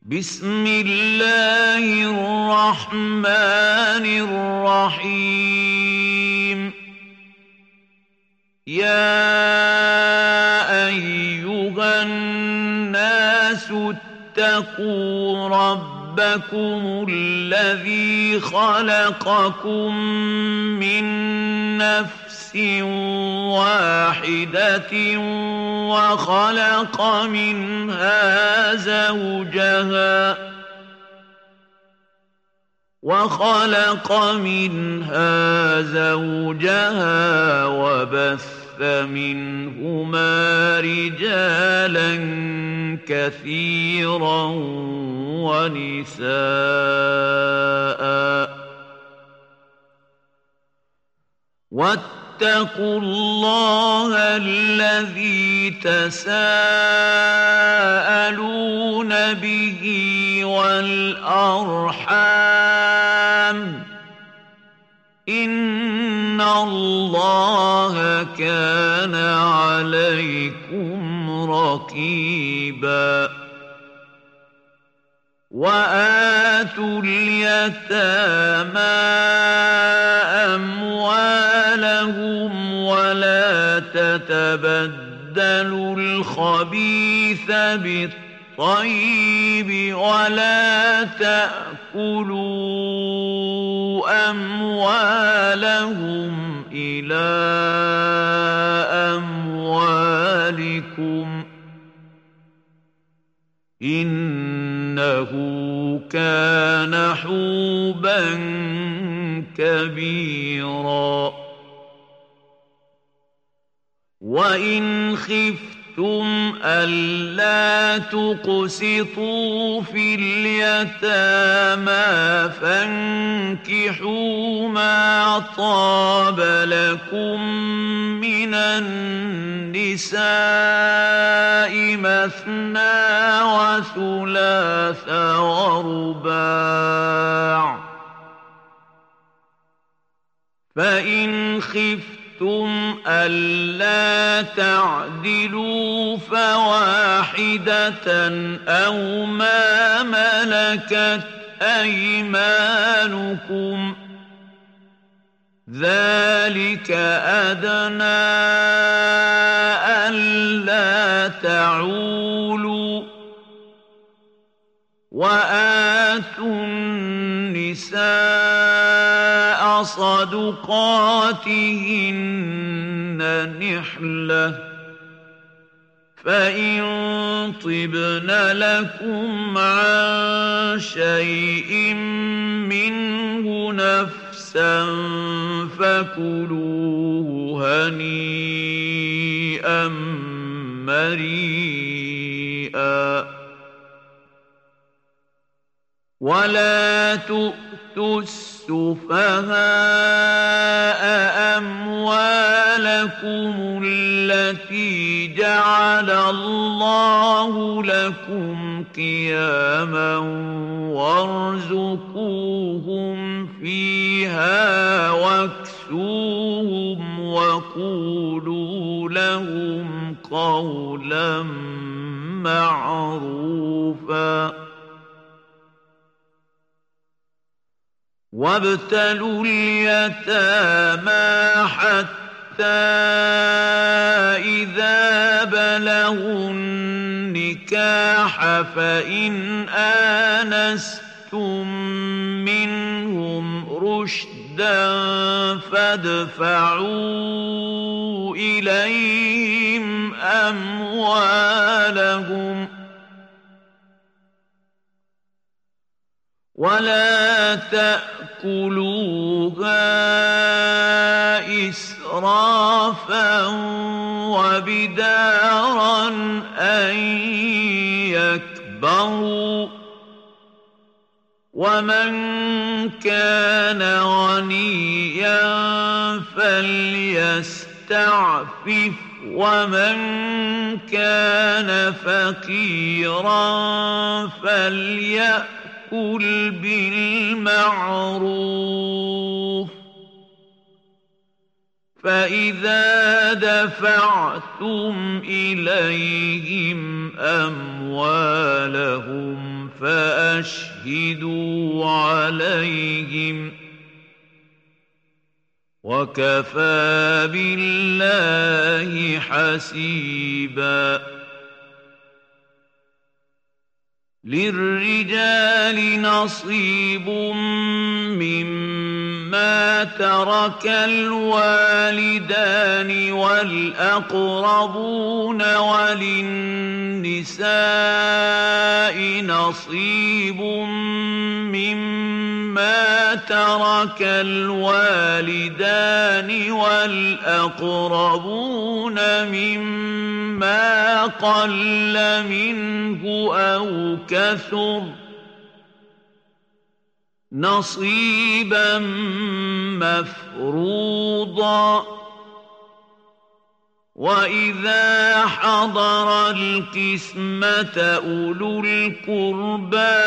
بسم الله الرحمن الرحيم يا أيها الناس اتقوا ربكم الذي خلقكم من نفس واحدة وخلق منها زوجها وبث منهما رجالا كثيرا ونساء واتقوا الله الذي تساءلون به والأرحام إن الله كان عليكم رقيبا وآتوا اليتامى أموالهم ولا تتبدلوا الخبيث بالطيب ولا تأكلوا أموالهم إلى أموالكم إنه كان حوبا كبيرا وإن خفتم ألا تقسطوا في اليتامى فانكحوا ما طاب لكم من النساء مثنى وثلاث ورباع فإن خفتم ألا تعدلوا فواحدة أو ما ملكت أيمانكم ذلك أدنى ألا تعولوا وآتوا النساء صدقاتهن نحلة فإن طبن لكم عن شيء منه نفسا فكلوه هنيئا مريئا ولا تؤتوا السفهاء أموالكم التي جعل الله لكم قياما وارزقوهم فيها واكسوهم وقولوا لهم قولا معروفا وابتلوا اليتامى حتى إذا بلغوا النكاح فإن آنستم منهم رشدا فادفعوا إليهم أموالهم ولا تأكلوها إسرافا وبدارا أن يكبروا ومن كان غنيا فليستعفف ومن كان فقيرا فليأكل بالمعروف فإذا دفعتم إليهم أموالهم فأشهدوا عليهم ۖ وكفى بالله حسيبا. للرجال نصيب مما ترك الوالدان والأقربون، وللنساء نصيب مما ترك الوالدان والأقربون مما قل منه أو كثر نصيبا مفروضا. وإذا حضر القسمة أولو القربى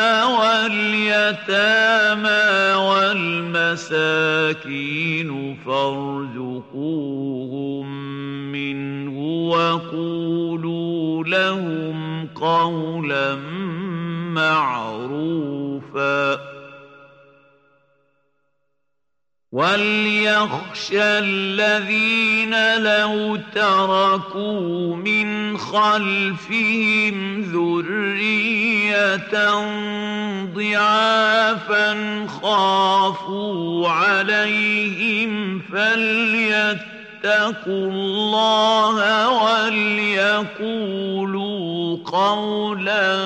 واليتامى والمساكين فارزقوهم منه وقولوا لهم قولا معروفا. وليخشى الذين لو تركوا من خلفهم ذرية ضعافا خافوا عليهم فليتقوا الله وليقولوا قولا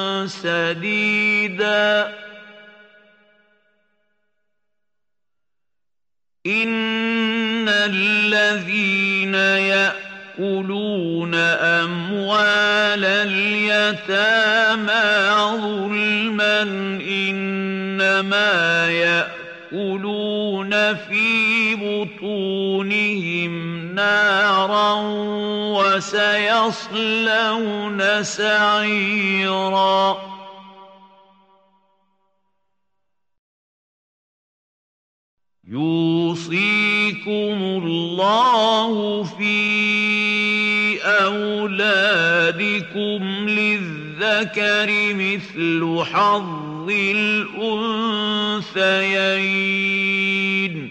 سديدا. إن الذين يأكلون أموال اليتامى ظلما إنما يأكلون في بطونهم نارا وسيصلون سعيرا. يوصيكم الله في أولادكم للذكر مثل حظ الأنثيين.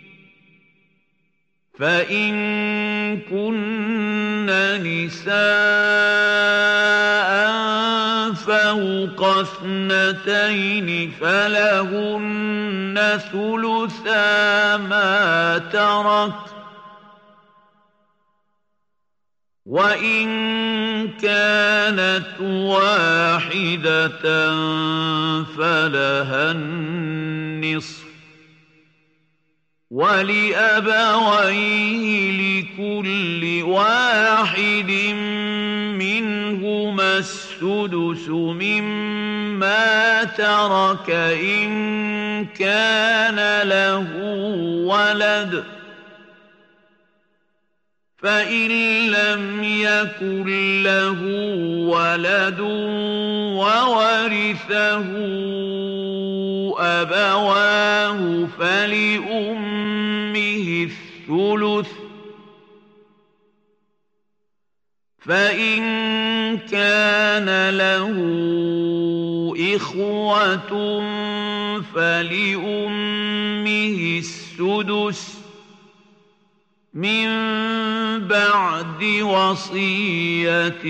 فإن كن نساء فوق اثنتين فلهن ثلثا ما ترك، وإن كانت واحدة فلها النصف، ولأبويه لكل واحد منهما السدس مما ترك إن كان له ولد، فإن لم يكن له ولد وورثه أبواه فلأمه الثلث، فإن كان له إخوة فلأمه السدس من بعد وصية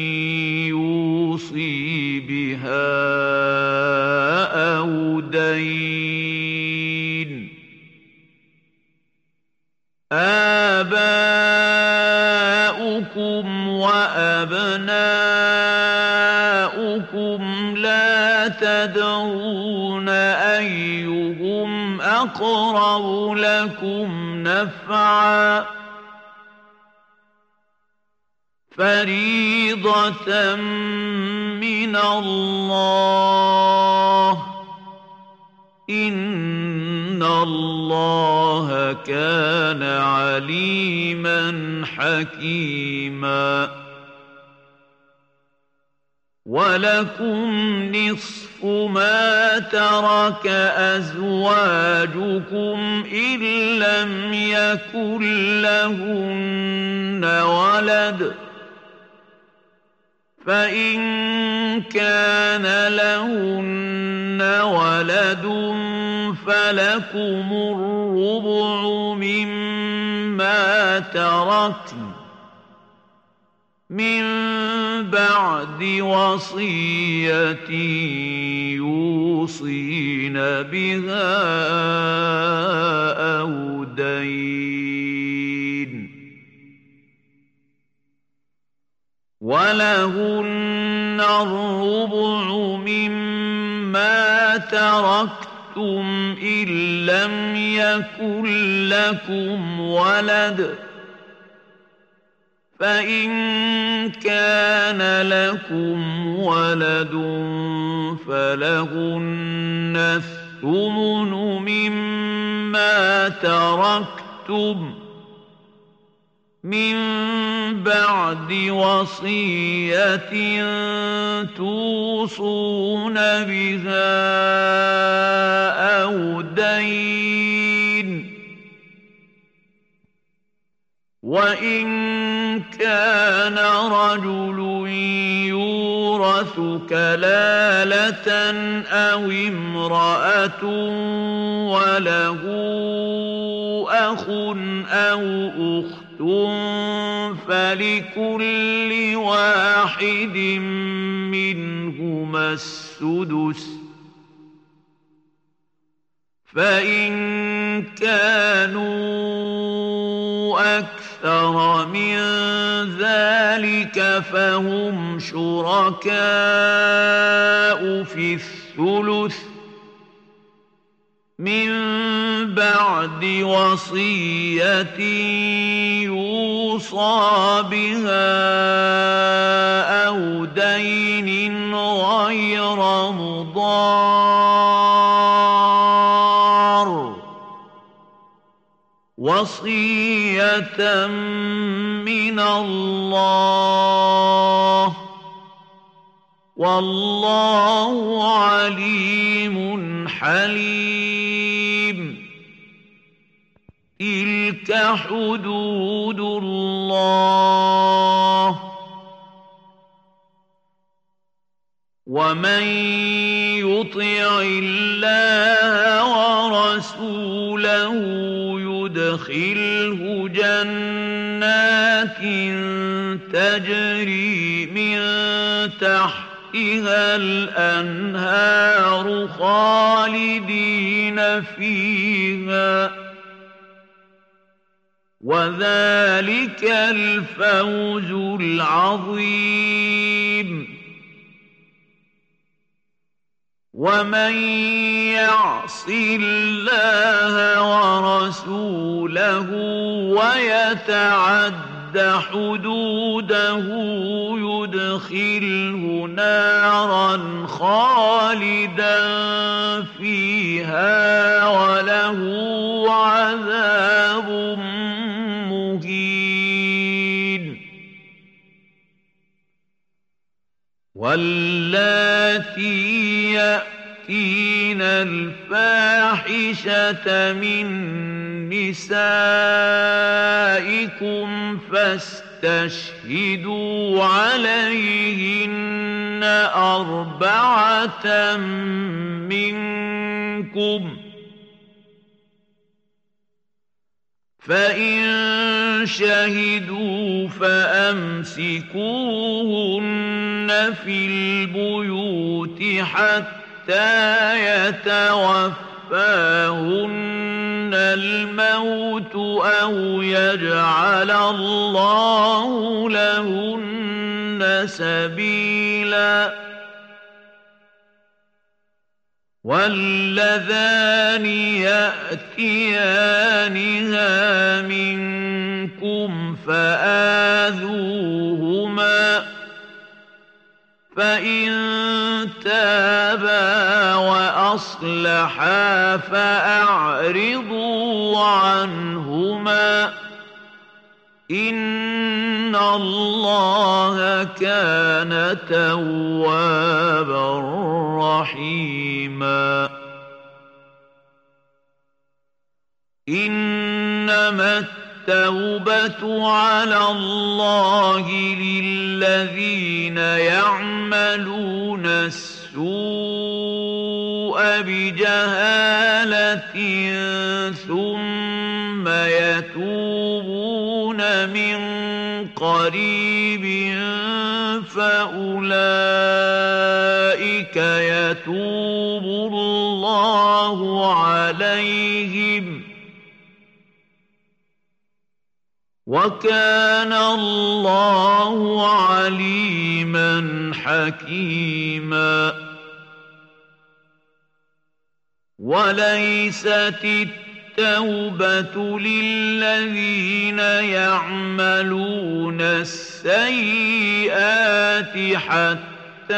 يوصي بها أو دين. آباؤكم وأبناؤكم لا تدرون أيهم أقرب لكم نفعا، فريضة من الله، إن الله كان عليما حكيما. ولكم نصف ما ترك أزواجكم إن لم يكن لهن ولد، فإن كان له لهن ولد فلكم الربع مما تركن من بعد وصية يوصين بها أو دين ولهن الربع مما تركتم إن لم يكن لكم ولد فإن كان لكم ولد فلهن الثمن مما تركتم من بعد وصية توصون بها أو دين وإن كان رجل يورث كلالة أو امرأة وله أخ أو أخت فلكل واحد منهما السدس فإن كانوا أكثر من ذلك فهم شركاء في الثلث من بعد وصية يوصى بها أو دين غير مضار وصية من الله والله عليم حليم تلك حدود الله ومن يطع الله ورسوله يدخله جنات تجري من تحتها الأنهار خالدين فيها وذلك الفوز العظيم ومن يعص الله ورسوله ويتعد حدوده يدخله نارا خالدا فيها وله عذاب مهين واللاتي يأتين الفاحشة من نسائكم فاستشهدوا عليهن أربعة منكم فإن شهدوا فأمسكوهن في البيوت حتى يتوفاهن الموت أو يجعل الله لهن سبيلا واللذان يأتيانها منكم فآذوهما فإن تابا وأصلحا فأعرضوا عنهما إن الله كان توابا رحيما إنما التوبة على الله للذين يعملون السوء بجهالة ثم يتوبون من قريب فأولئك يتوب الله عليهم وكان الله عليما حكيما وليست التوبة للذين يعملون السيئات حتى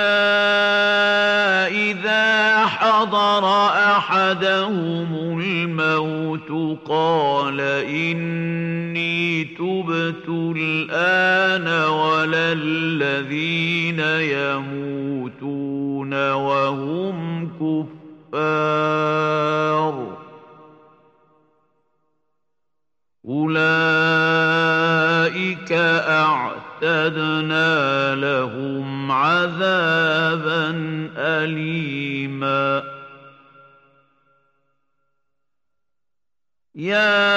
إذا حضر أحدهم الموت قال إني تبت الآن ولا الذين يموتون وهم كفار أولئك أعتدنا لهم عذابا أليما يا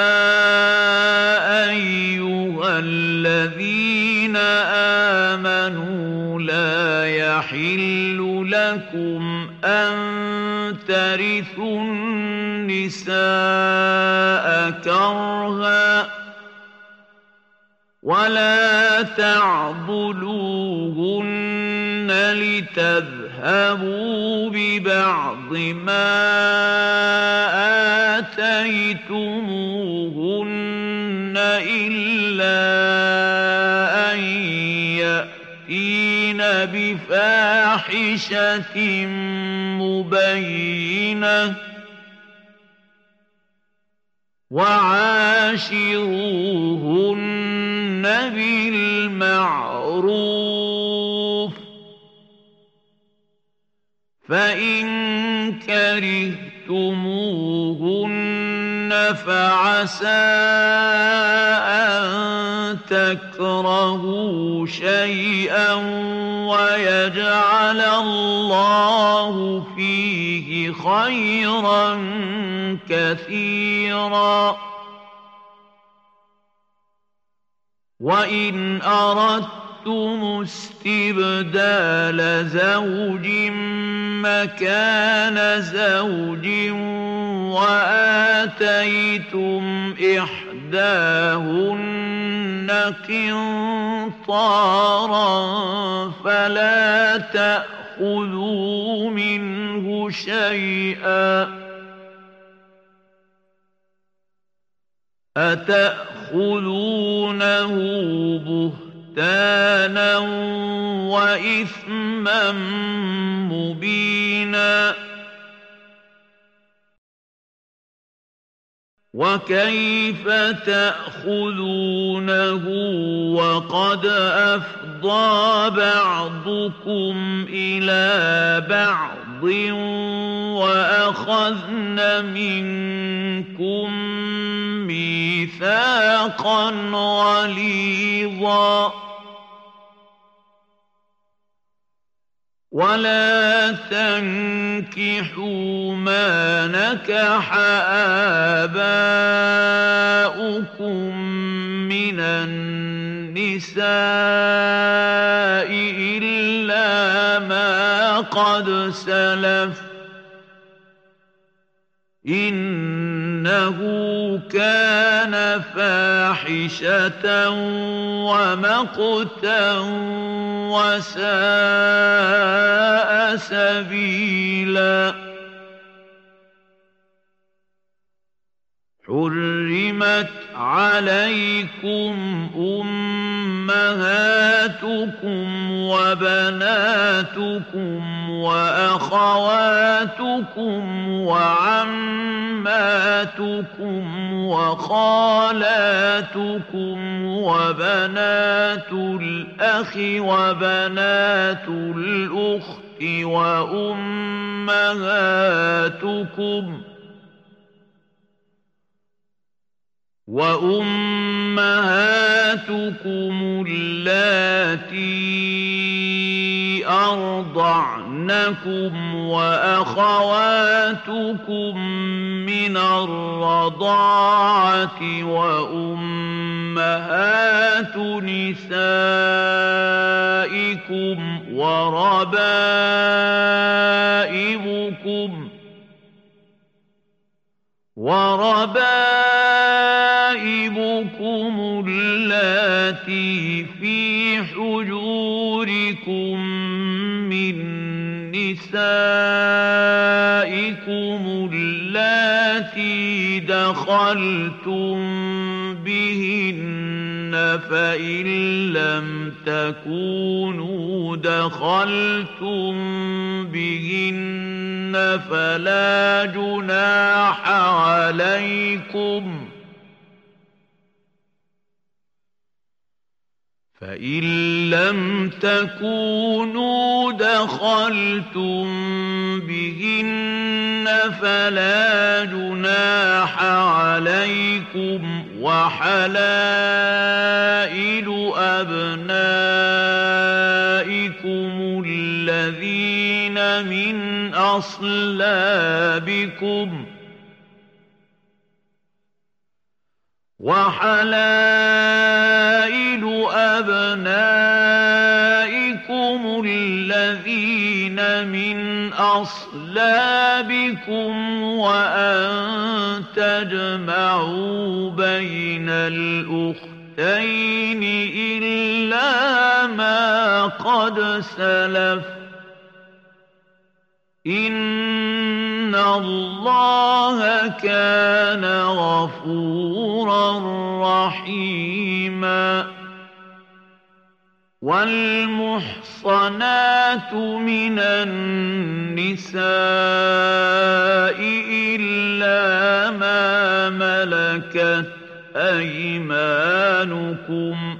أيها الذين آمنوا لا يحل لكم أن ترثوا النساء كرها ولا تعضلوهن لتذهبوا ببعض ما آتيتموهن إلا أن يأتين بفاحشة مبينة وعاشروهن بالمعروف فإن كرهتموهن فعسى أن تكرهوا شيئا ويجعل الله فيه خيرا كثيرا وإن أردتم استبدال زوج مكان زوج وآتيتم إحداهن قنطارا فلا تأخذوا منه شيئا أتأخذونه بهتانا وإثما مبينا وكيف تأخذونه وقد أفضى بعضكم إلى بعض وأخذن منكم ميثاقا غليظا ولا تنكحوا ما نكح آباؤكم من النساء إلا ما قد سلف إنه كان فاحشة ومقتا وساء سبيلا حرمت عليكم أمهاتكم وبناتكم وأخواتكم وعماتكم وخالاتكم وبنات الأخ وبنات الأخت وأمهاتكم اللاتي أرضعنكم إخوانكم وأخواتكم من الرضاعة وأمهات نسائكم وربائبكم اللاتي في حجوركم من نسائكم اللاتي دخلتم بهن فإن لم تكونوا دخلتم بهن فلا جناح عليكم فإن لم تكونوا دخلتم بهن فلا جناح عليكم وحلائل أبنائكم الذين من أصلابكم وأن تجمعوا بين الأختين إلا ما قد سلف إن الله كان غفورا رحيما والمحصنات من النساء إلا ما ملكت أيمانكم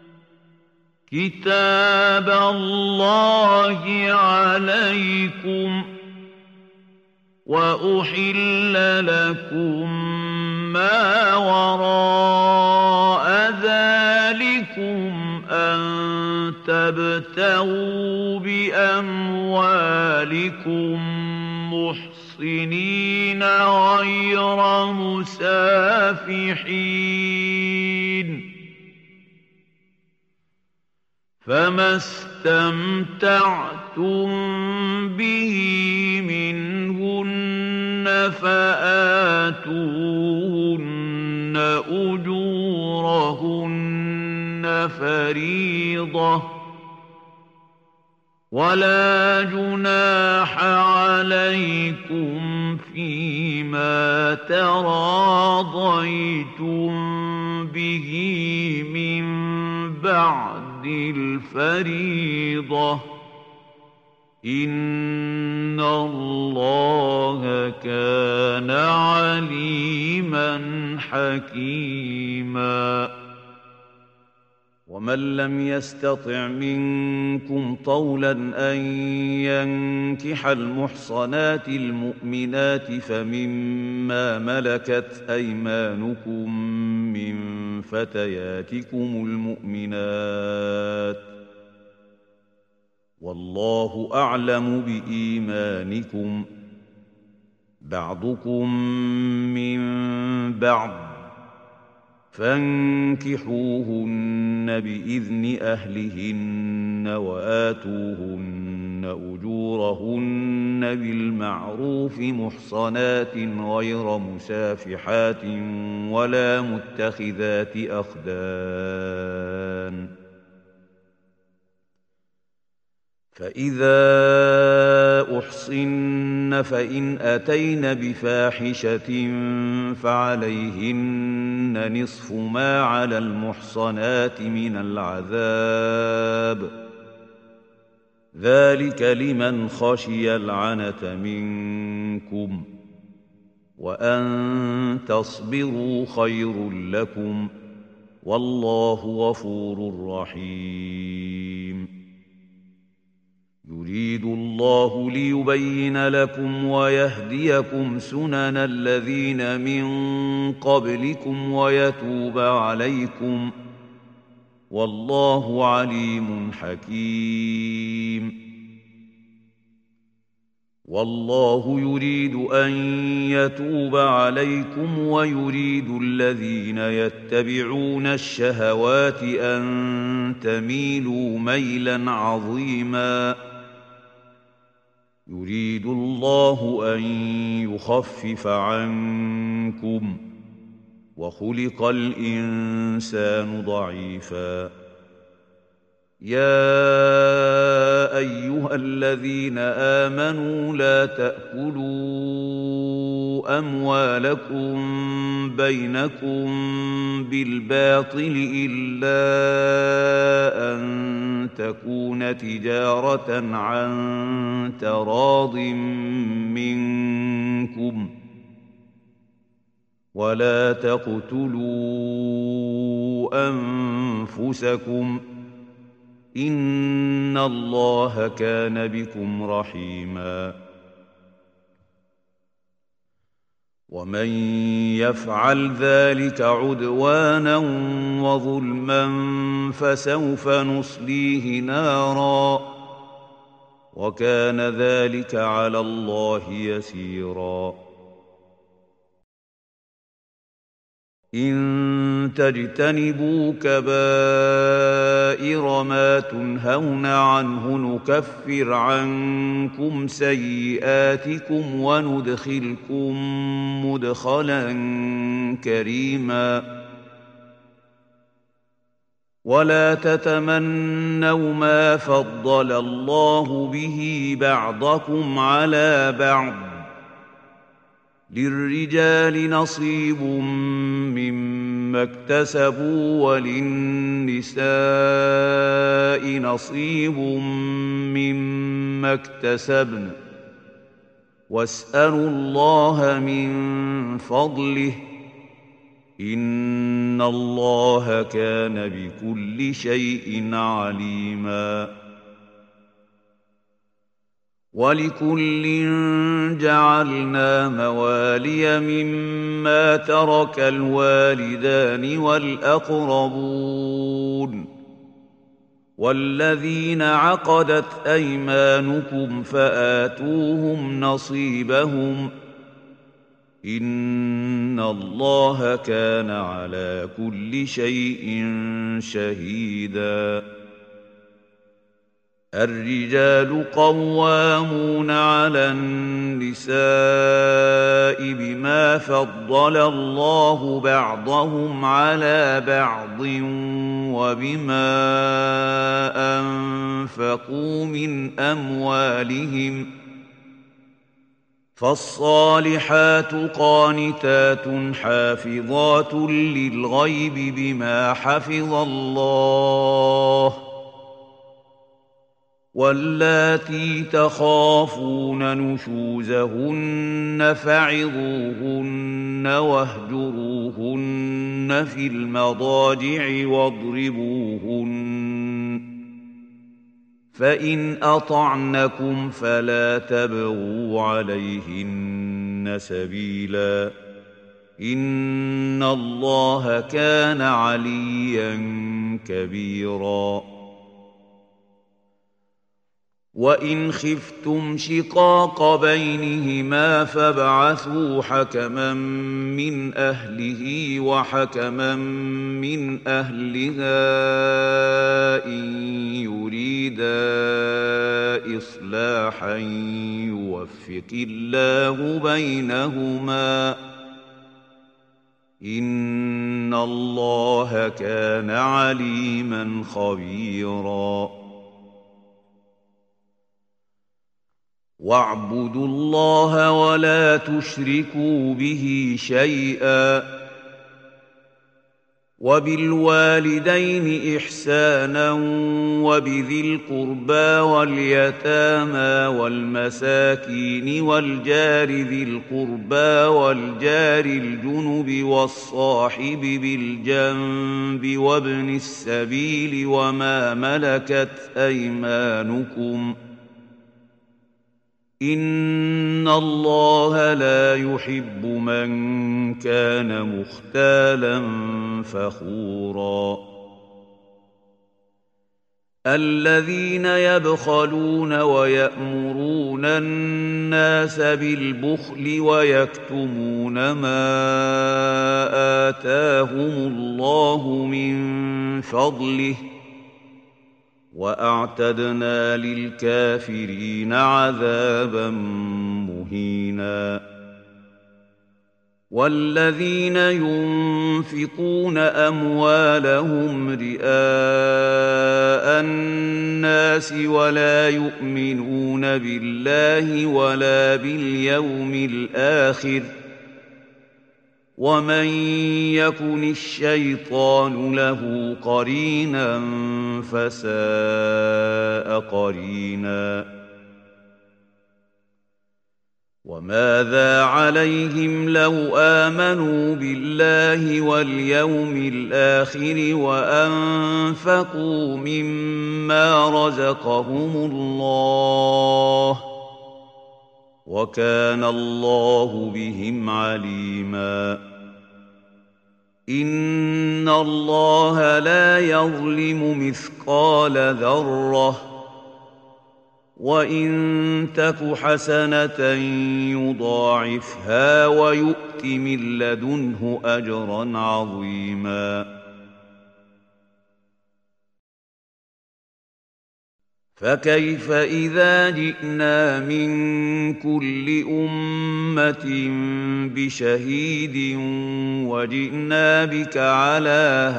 كتاب الله عليكم وأحل لكم ما وراء ذلكم أن تبتغوا بأموالكم محصنين غير مسافحين فما استمتعتم به منهن فآتوهن أجورهن فريضة ولا جناح عليكم فيما تراضيتم به من بعد الفريضة إن الله كان عليما حكيما ومن لم يستطع منكم طولا أن ينكح المحصنات المؤمنات فمما ملكت أيمانكم من فتياتكم المؤمنات والله أعلم بإيمانكم بعضكم من بعض فانكحوهن بإذن أهلهن وآتوهن أجورهن بالمعروف محصنات غير مسافحات ولا متخذات أخدان فإذا أحصن فإن أتين بفاحشة فعليهن نصف ما على المحصنات من العذاب ذلك لمن خشي العنة منكم وأن تصبروا خير لكم والله غفور رحيم يريد الله ليبين لكم ويهديكم سنن الذين من قبلكم ويتوب عليكم والله عليم حكيم والله يريد أن يتوب عليكم ويريد الذين يتبعون الشهوات أن تميلوا ميلا عظيما يريد الله أن يخفف عنكم وخلق الإنسان ضعيفا يا أيها الذين آمنوا لا تأكلوا أموالكم بينكم بالباطل إلا أن تكون تجارة عن تراض منكم ولا تقتلوا أنفسكم إن الله كان بكم رحيما ومن يفعل ذلك عدوانا وظلما فسوف نصليه نارا وكان ذلك على الله يسيرا إن تجتنبوا كبائر ما تنهون عنه نكفر عنكم سيئاتكم وندخلكم مدخلا كريما ولا تتمنوا ما فضل الله به بعضكم على بعض للرجال نصيب مما اكتسبوا وللنساء نصيب مما اكتسبن واسألوا الله من فضله إن الله كان بكل شيء عليما ولكل جعلنا موالي مما ترك الوالدان والأقربون والذين عقدت أيمانكم فآتوهم نصيبهم إن الله كان على كل شيء شهيدا الرجال قوامون على النساء بما فضل الله بعضهم على بعض وبما أنفقوا من أموالهم فالصالحات قانتات حافظات للغيب بما حفظ الله واللاتي تخافون نشوزهن فعظوهن واهجروهن في المضاجع واضربوهن فإن أطعنكم فلا تبغوا عليهن سبيلا إن الله كان عليا كبيرا وإن خفتم شقاق بينهما فابعثوا حكما من أهله وحكما من أهلها إن يريدا إصلاحا يوفق الله بينهما إن الله كان عليما خبيرا واعبدوا الله ولا تشركوا به شيئا وبالوالدين إحسانا وبذي القربى واليتامى والمساكين والجار ذي القربى والجار الجنب والصاحب بالجنب وابن السبيل وما ملكت أيمانكم إن الله لا يحب من كان مختالا فخورا الذين يبخلون ويأمرون الناس بالبخل ويكتمون ما آتاهم الله من فضله وأعتدنا للكافرين عذابا مهينا والذين ينفقون أموالهم رئاء الناس ولا يؤمنون بالله ولا باليوم الآخر ومن يكن الشيطان له قرينا فساء قرينا وماذا عليهم لو آمنوا بالله واليوم الآخر وأنفقوا مما رزقهم الله وكان الله بهم عليما إن الله لا يظلم مثقال ذرة وإن تك حسنة يضاعفها ويؤت من لدنه أجرا عظيما فكيف إذا جئنا من كل أمة بشهيد وجئنا بك على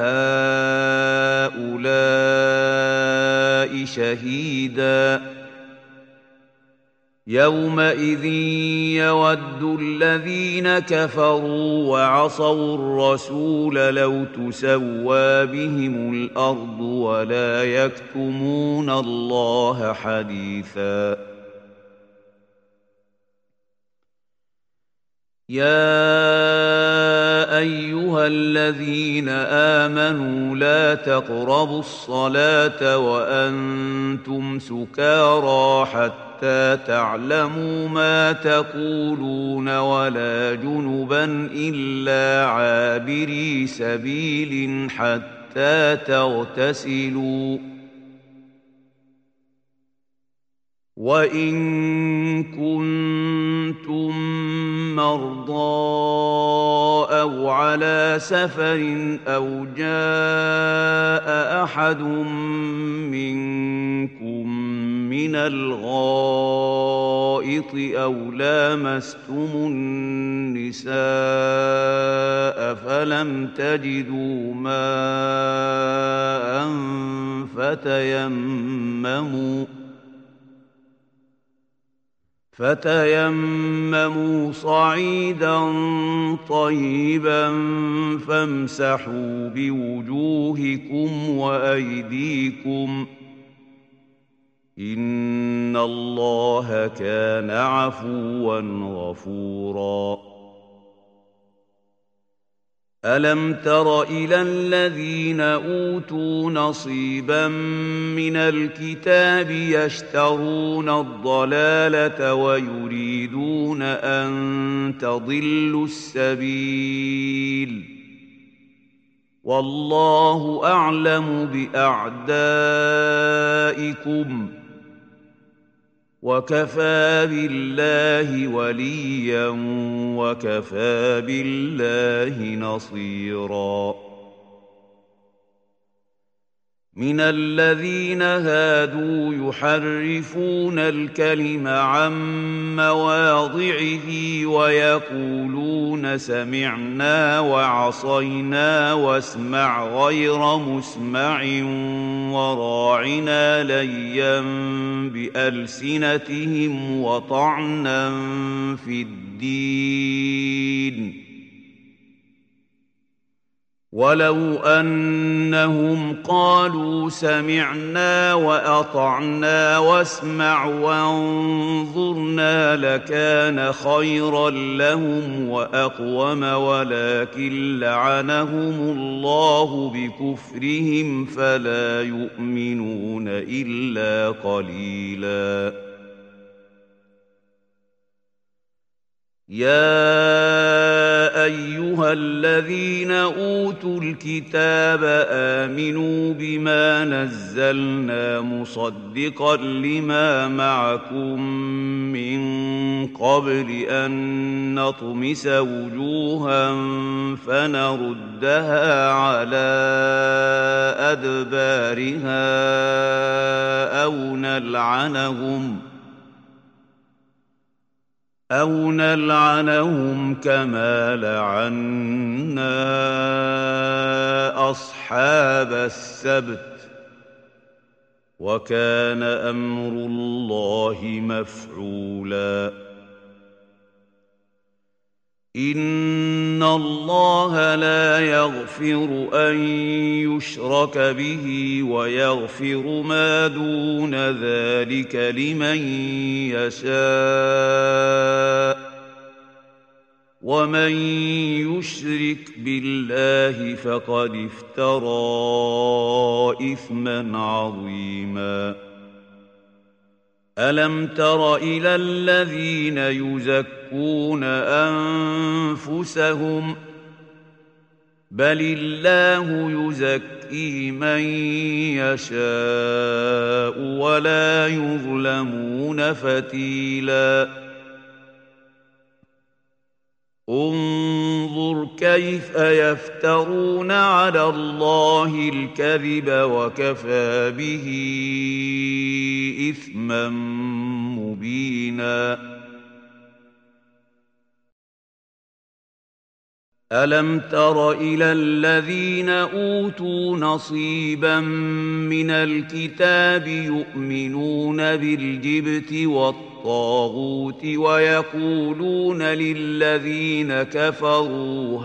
هؤلاء شهيدا يومئذ يود الذين كفروا وعصوا الرسول لو تسوى بهم الأرض ولا يكتمون الله حديثا يا أيها الذين آمنوا لا تقربوا الصلاة وأنتم سكارى حتى تعلموا ما تقولون ولا جنبا إلا عابري سبيل حتى تغتسلوا وإن كنتم مرضى أو على سفر أو جاء أحد منكم من الغائط أو لامستم النساء فلم تجدوا ماء فتيمموا صعيدا طيبا فامسحوا بوجوهكم وأيديكم إن الله كان عفوا غفورا ألم تر إلى الذين أوتوا نصيبا من الكتاب يشترون الضلالة ويريدون أن تضلوا السبيل والله أعلم بأعدائكم وكفى بالله وليا وكفى بالله نصيرا من الذين هادوا يحرفون الكلم عن مواضعه ويقولون سمعنا وعصينا واسمع غير مسمع وراعنا ليا بألسنتهم وطعنا في الدين ولو أنهم قالوا سمعنا وأطعنا واسمع وانظرنا لكان خيرا لهم وأقوم ولكن لعنهم الله بكفرهم فلا يؤمنون إلا قليلا يا أيها أيها الذين أوتوا الكتاب آمنوا بما نزلنا مصدقا لما معكم من قبل أن نطمس وجوها فنردها على أدبارها أو نلعنهم كما لعنا أصحاب السبت وكان أمر الله مفعولا إن الله لا يغفر أن يشرك به ويغفر ما دون ذلك لمن يشاء ومن يشرك بالله فقد افترى إثما عظيما ألم تر إلى الذين يزكون أنفسهم بل الله يزكي من يشاء ولا يظلمون فتيلا انظر كيف يفترون على الله الكذب وكفى به إثما مبينا ألم تر إلى الذين أوتوا نصيبا من الكتاب يؤمنون بالجبت والطاغوت ويقولون للذين كفروا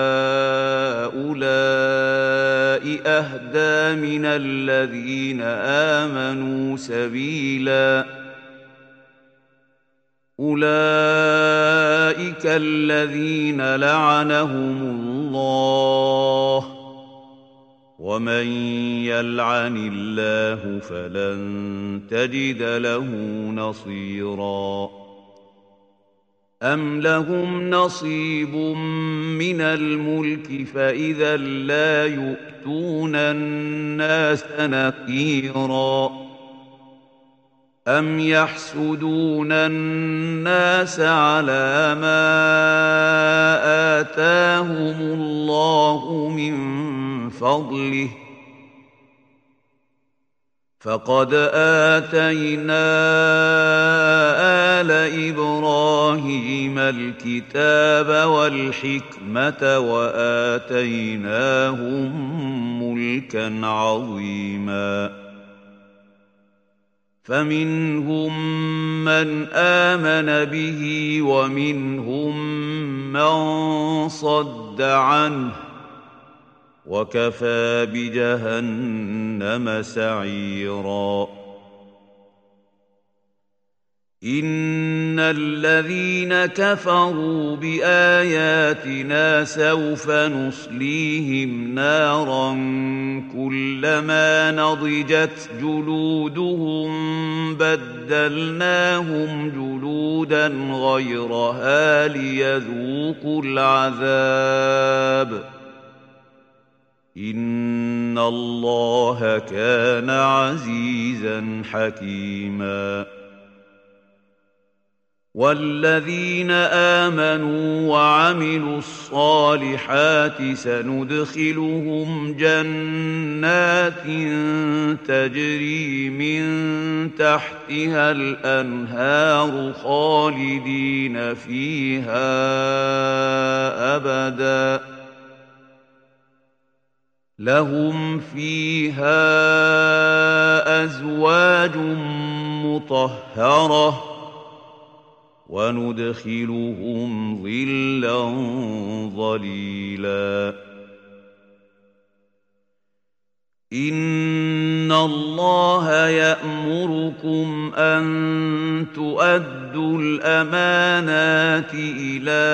هؤلاء أهدى من الذين آمنوا سبيلا أولئك الذين لعنهم الله ومن يلعن الله فلن تجد له نصيرا أم لهم نصيب من الملك فإذا لا يؤتون الناس نقيرا أم يحسدون الناس على ما آتاهم الله من فضله فقد آتينا آل إبراهيم الكتاب والحكمة وآتيناهم ملكا عظيما فمنهم من آمن به ومنهم من صد عنه وكفى بجهنم سعيرا إن الذين كفروا بآياتنا سوف نصليهم نارا كلما نضجت جلودهم بدلناهم جلودا غيرها ليذوقوا العذاب إن الله كان عزيزا حكيما والذين آمنوا وعملوا الصالحات سندخلهم جنات تجري من تحتها الأنهار خالدين فيها أبدا لهم فيها أزواج مطهرة وندخلهم ظلا ظليلا إن الله يأمركم أن تؤدوا الأمانات إلى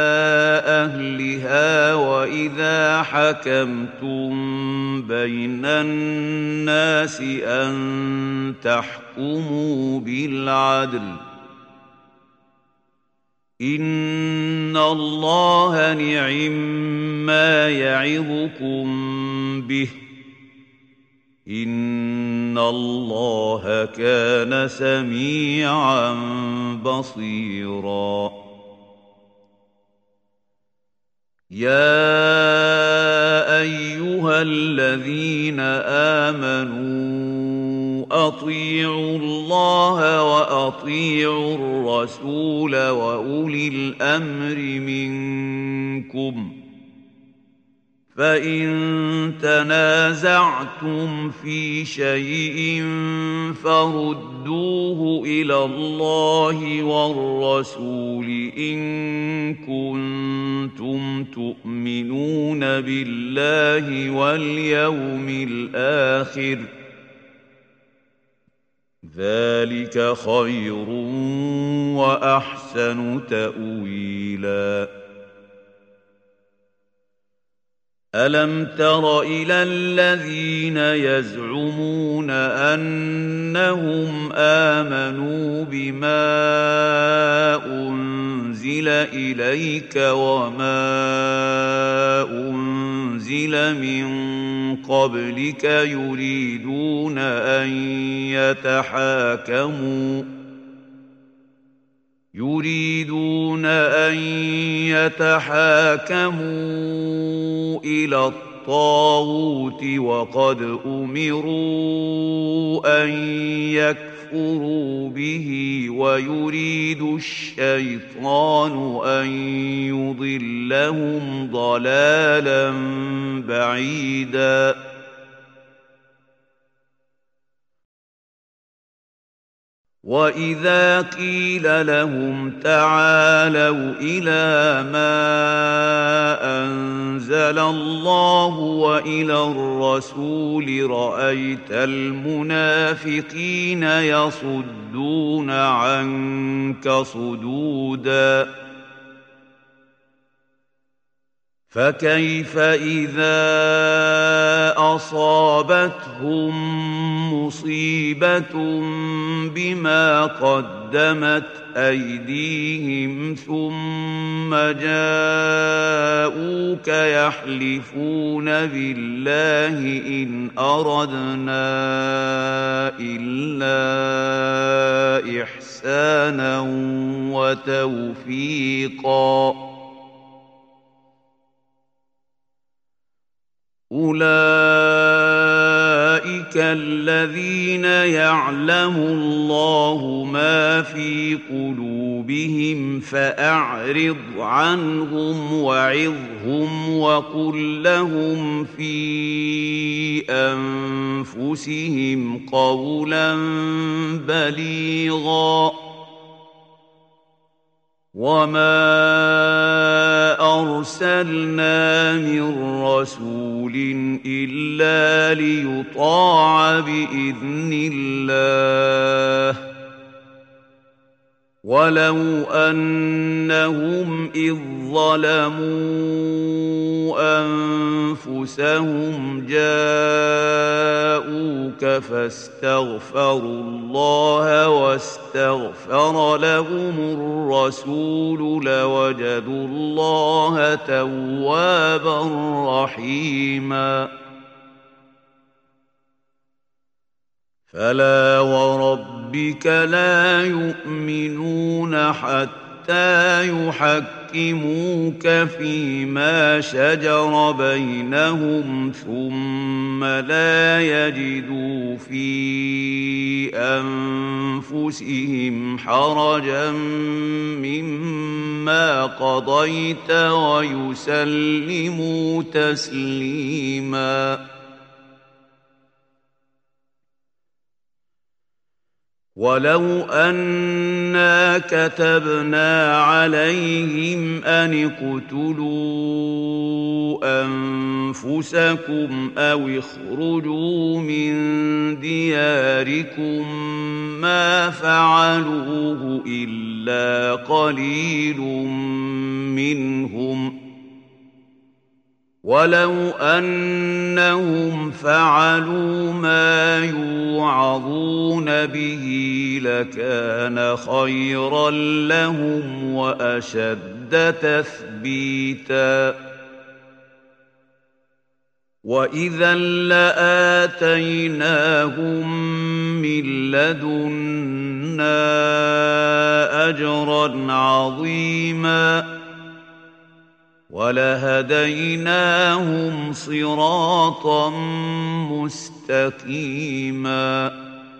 أهلها وإذا حكمتم بين الناس أن تحكموا بالعدل إن إن الله نعما يعظكم به إن الله كان سميعا بصيرا يا أيها الذين آمنوا أطيعوا الله وأطيعوا الرسول وأولي الأمر منكم فإن تنازعتم في شيء فردوه إلى الله والرسول إن كنتم تؤمنون بالله واليوم الآخر ذلك خير وأحسن تأويلاً ألم تر إلى الذين يزعمون أنهم آمنوا بما أنزل إليك وما أنزل من قبلك يريدون أن يتحاكموا إلى الطاغوت وقد أمروا أن يكفروا به ويريد الشيطان أن يضلهم ضلالا بعيدا وإذا قيل لهم تعالوا إلى ما أنزل الله وإلى الرسول رأيت المنافقين يصدون عنك صدودا فكيف إذا أصابتهم مصيبة بما قدمت أيديهم ثم جاءوك يحلفون بالله إن أردنا إلا إحسانا وتوفيقا أولئك الذين يعلم الله ما في قلوبهم فأعرض عنهم وعظهم وقل لهم في أنفسهم قولا بليغا وما أرسلنا من رسول إلا ليطاع بإذن الله ولو أنهم إذ ظلموا أنفسهم جاءوك فاستغفروا الله واستغفر لهم الرسول لوجدوا الله توابا رحيما فلا وربك لا يؤمنون حتى يحكموك فيما شجر بينهم ثم لا يجدوا في أنفسهم حرجا مما قضيت ويسلموا تسليما ولو أنا كتبنا عليهم أن اقتلوا أنفسكم أو اخرجوا من دياركم ما فعلوه إلا قليل منهم ولو أنهم فعلوا ما يوعظون به لكان خيرا لهم وأشد تثبيتا وإذا لآتيناهم من لدنا أجرا عظيما ولهديناهم صراطا مستقيما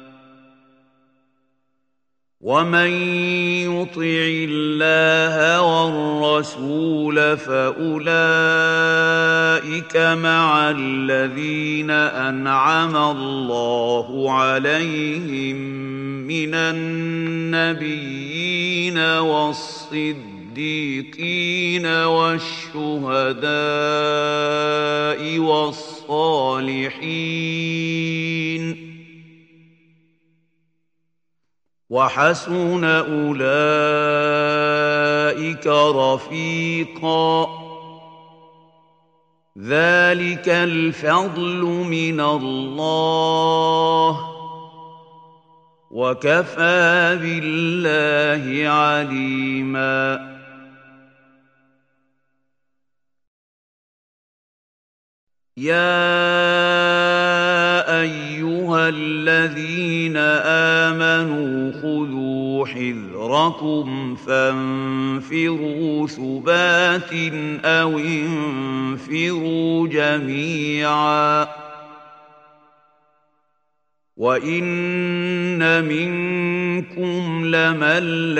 ومن يطع الله والرسول فأولئك مع الذين أنعم الله عليهم من النبيين والصديقين والشهداء والصالحين وحسن أولئك رفيقا ذلك الفضل من الله وكفى بالله عليما يا أيها الذين آمنوا خذوا حذركم فانفروا ثبات أو انفروا جميعا وإن منكم لمن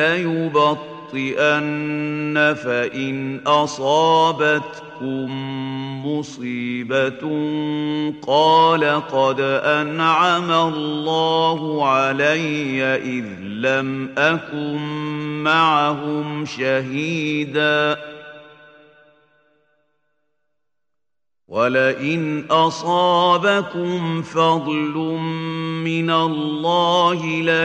ليبطئن فإن أصابتكم مصيبة قال قد أنعم الله علي إذ لم أكن معهم شهيدا ولئن أصابكم فضل من الله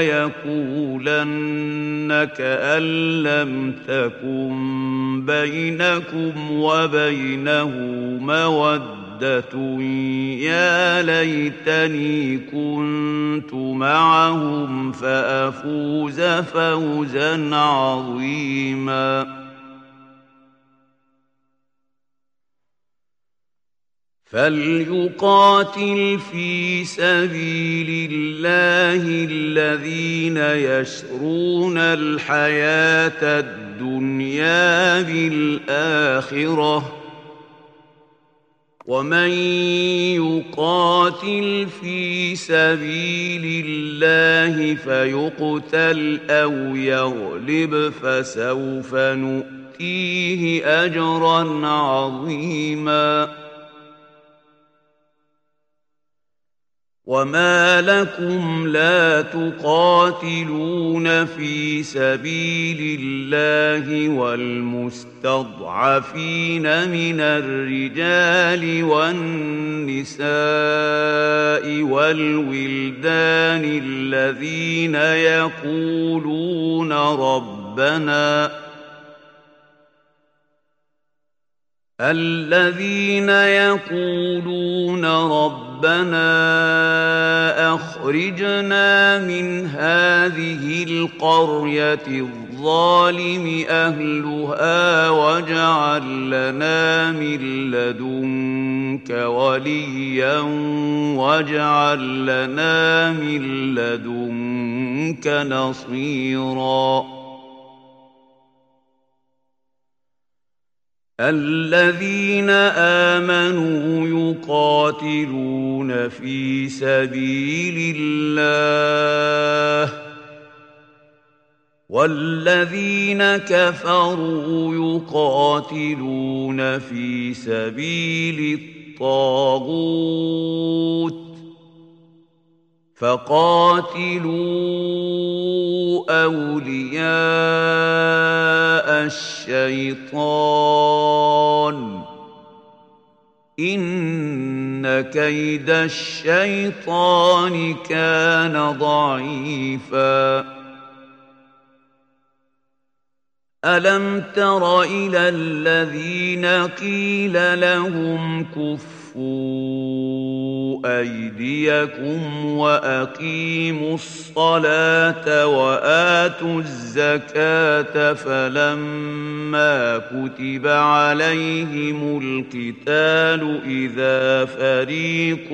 ليقولن كأن لم تكن بينكم وبينه مودة يا ليتني كنت معهم فأفوز فوزا عظيما فليقاتل في سبيل الله الذين يشرون الحياة الدنيا بالآخرة ومن يقاتل في سبيل الله فيقتل أو يغلب فسوف نؤتيه أجرا عظيما وما لكم لا تقاتلون في سبيل الله والمستضعفين من الرجال والنساء والولدان الذين يقولون ربنا أخرجنا من هذه القرية الظالم أهلها واجعل لنا من لدنك وليا واجعل لنا من لدنك نصيرا الذين آمنوا يقاتلون في سبيل الله والذين كفروا يقاتلون في سبيل الطاغوت فقاتلوا أولياء الشيطان إن كيد الشيطان كان ضعيفا ألم تر إلى الذين قيل لهم كفوا أيديكم وأقيموا الصلاة وآتوا الزكاة فلما كتب عليهم القتال إذا فريق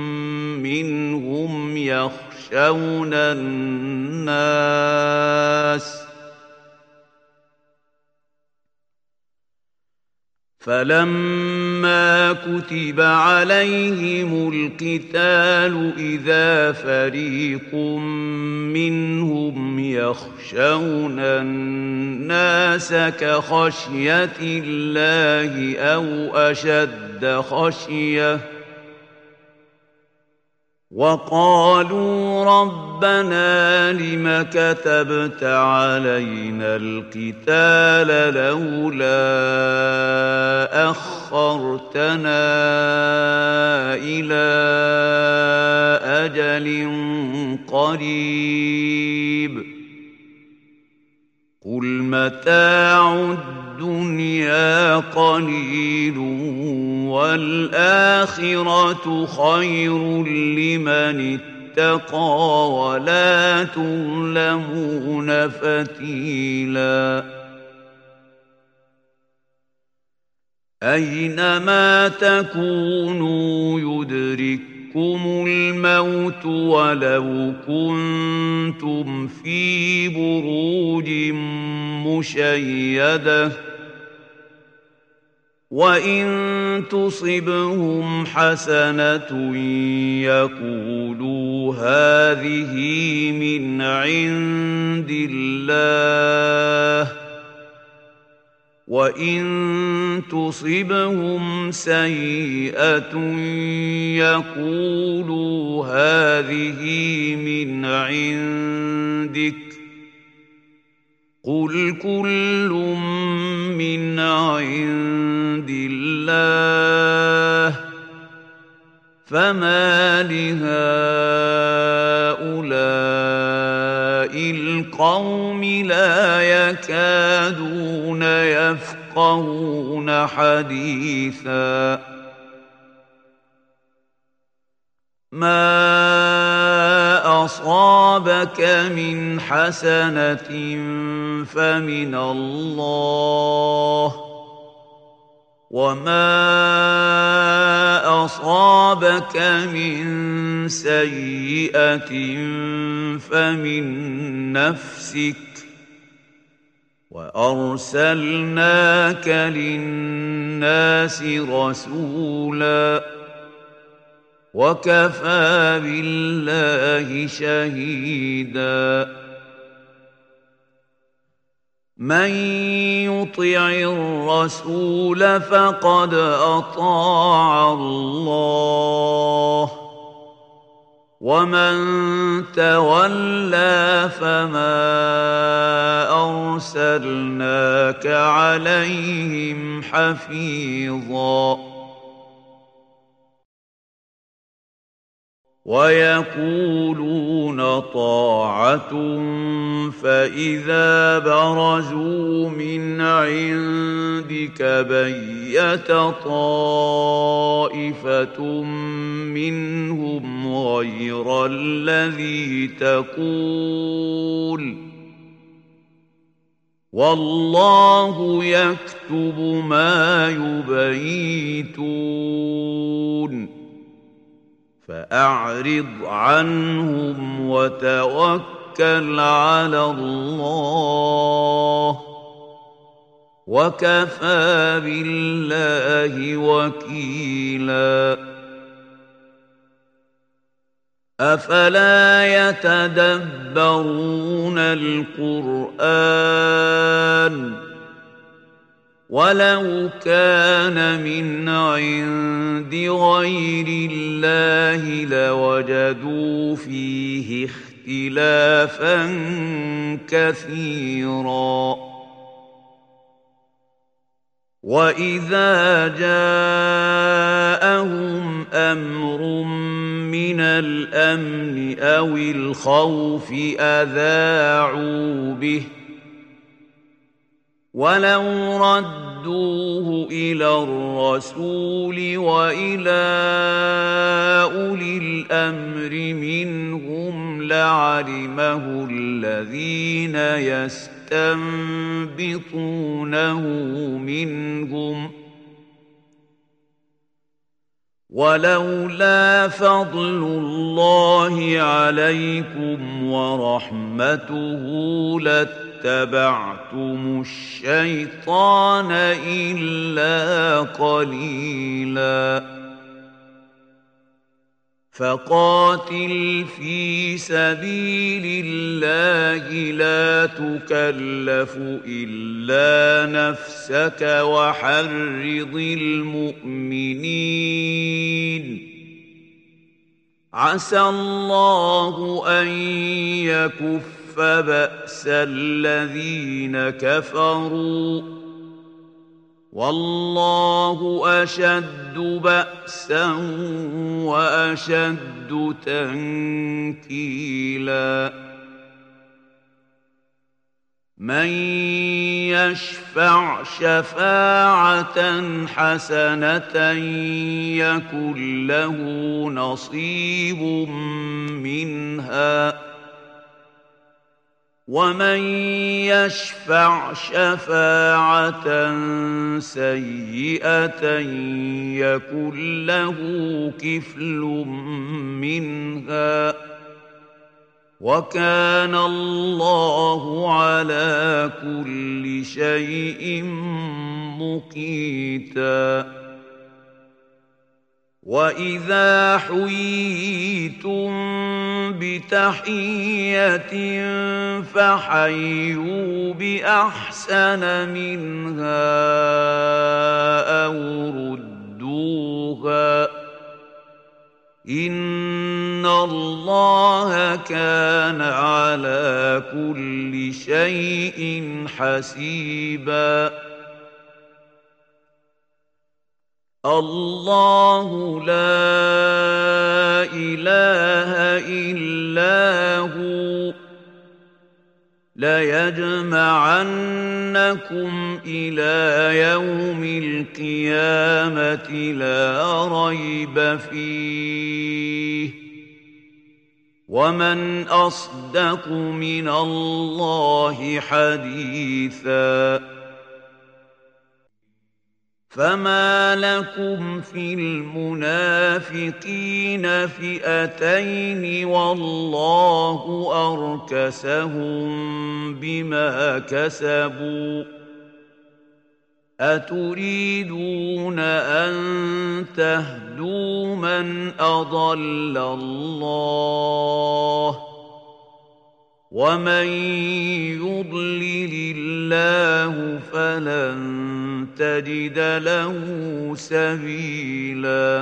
منهم يخشون الناس فلما كتب عليهم القتال إذا فريق منهم يخشون الناس كخشية الله أو أشد خشية وقالوا ربنا لم كتبت علينا القتال لولا أخرتنا إلى أجل قريب قل متاع الدنيا قليل والآخرة خير لمن اتقى ولا تظلمون فتيلا أينما تكونوا يدرككم الموت ولو كنتم في بروج مشيدة وإن تصبهم حسنة يقولوا هذه من عند الله وإن تصبهم سيئة يقولوا هذه من عندك قل كل من عند الله فما لهؤلاء القوم لا يكادون يفقهون حديثا ما أصابك من حسنة فمن الله وما أصابك من سيئة فمن نفسك وأرسلناك للناس رسولا وكفى بالله شهيدا من يطع الرسول فقد أطاع الله ومن تولى فما أرسلناك عليهم حفيظا ويقولون طاعة فإذا برزوا من عندك بيت طائفة منهم غير الذي تقول والله يكتب ما يبيتون فأعرض عنهم وتوكل على الله وكفى بالله وكيلا أفلا يتدبرون القرآن ولو كان من عند غير الله لوجدوا فيه اختلافا كثيرا وإذا جاءهم أمر من الأمن أو الخوف أذاعوا به ولو ردوه إلى الرسول وإلى أولي الأمر منهم لعلمه الذين يستنبطونه منهم ولولا فضل الله عليكم ورحمته لاتبعتم الشيطان إلا قليلا فقاتل في سبيل الله لا تكلف إلا نفسك وحرض المؤمنين عسى الله أن يكف بأس الذين كفروا والله أشد بأسا وأشد تنكيلا من يشفع شفاعة حسنة يكن له نصيب منها ومن يشفع شفاعة سيئة يكن له كفل منها وكان الله على كل شيء مقيتا وإذا حييتم بتحية فحيوا بأحسن منها أو ردوها إن الله كان على كل شيء حسيبا الله لا إله إلا هو ليجمعنكم إلى يوم القيامة لا ريب فيه ومن أصدق من الله حديثا فما لكم في المنافقين فئتين والله أركسهم بما كسبوا أتريدون أن تهدوا من أضل الله ومن يضلل الله فلن تجد له سبيلا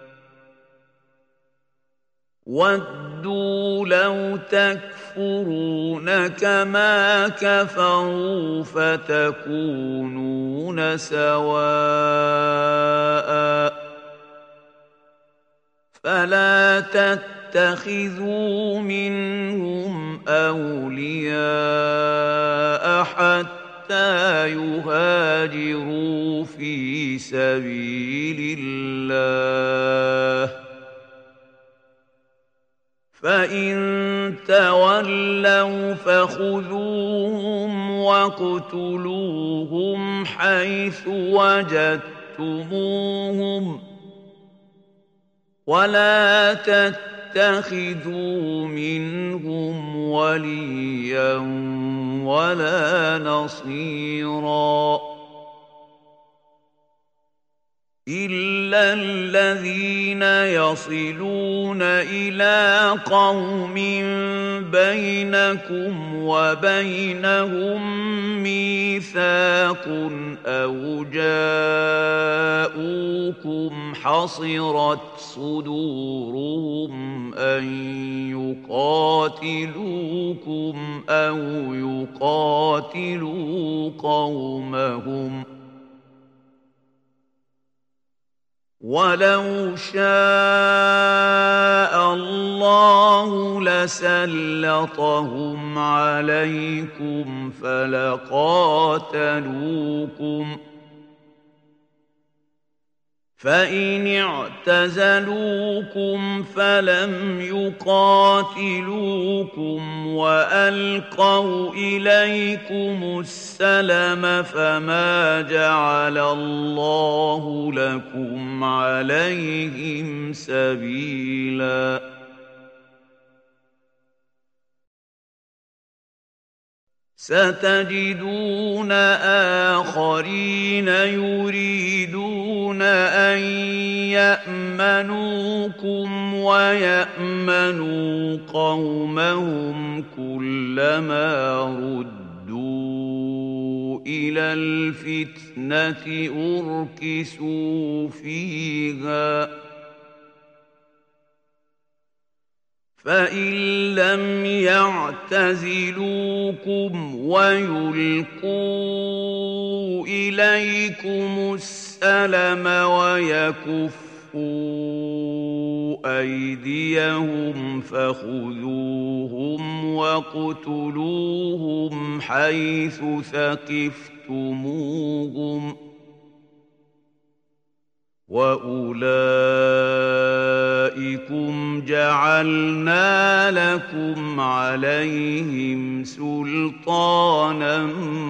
ودوا لو تكفرون كما كفروا فتكونون سواء فلا تتخذوا منهم أولياء حتى يهاجروا في سبيل الله فإن تولوا فخذوهم واقتلوهم حيث وجدتموهم ولا تتخذوا منهم وليا ولا نصيرا إلا الذين يصلون إلى قوم بينكم وبينهم ميثاق أو جاءوكم حصرت صدورهم أن يقاتلوكم أو يقاتلوا قومهم وَلَوْ شَاءَ اللَّهُ لَسَلَّطَهُمْ عَلَيْكُمْ فَلَقَاتَلُوكُمْ فَإِنِ اعْتَزَلُوكُمْ فَلَمْ يُقَاتِلُوكُمْ وَأَلْقَوْا إِلَيْكُمُ السَّلَمَ فَمَا جَعَلَ اللَّهُ لَكُمْ عَلَيْهِمْ سَبِيلًا سَتَجِدُونَ آخَرِينَ يُرِيدُونَ أَن يَأْمَنُوكُمْ وَيَأْمَنُوا قَوْمَهُمْ كُلَّمَا رُدُّوا إِلَى الْفِتْنَةِ أُرْكِسُوا فِيهَا فَإِن لَّمْ يَعْتَزِلُوكُمْ وَيُلْقُوا إِلَيْكُمُ السَّلَمَ وَيَكُفُّوا أَيْدِيَهُمْ فَخُذُوهُمْ وَاقْتُلُوهُمْ حَيْثُ ثَقِفْتُمُوهُمْ ۚ وَأُولَٰئِكُمْ جَعَلْنَا لَكُمْ عَلَيْهِمْ سُلْطَانًا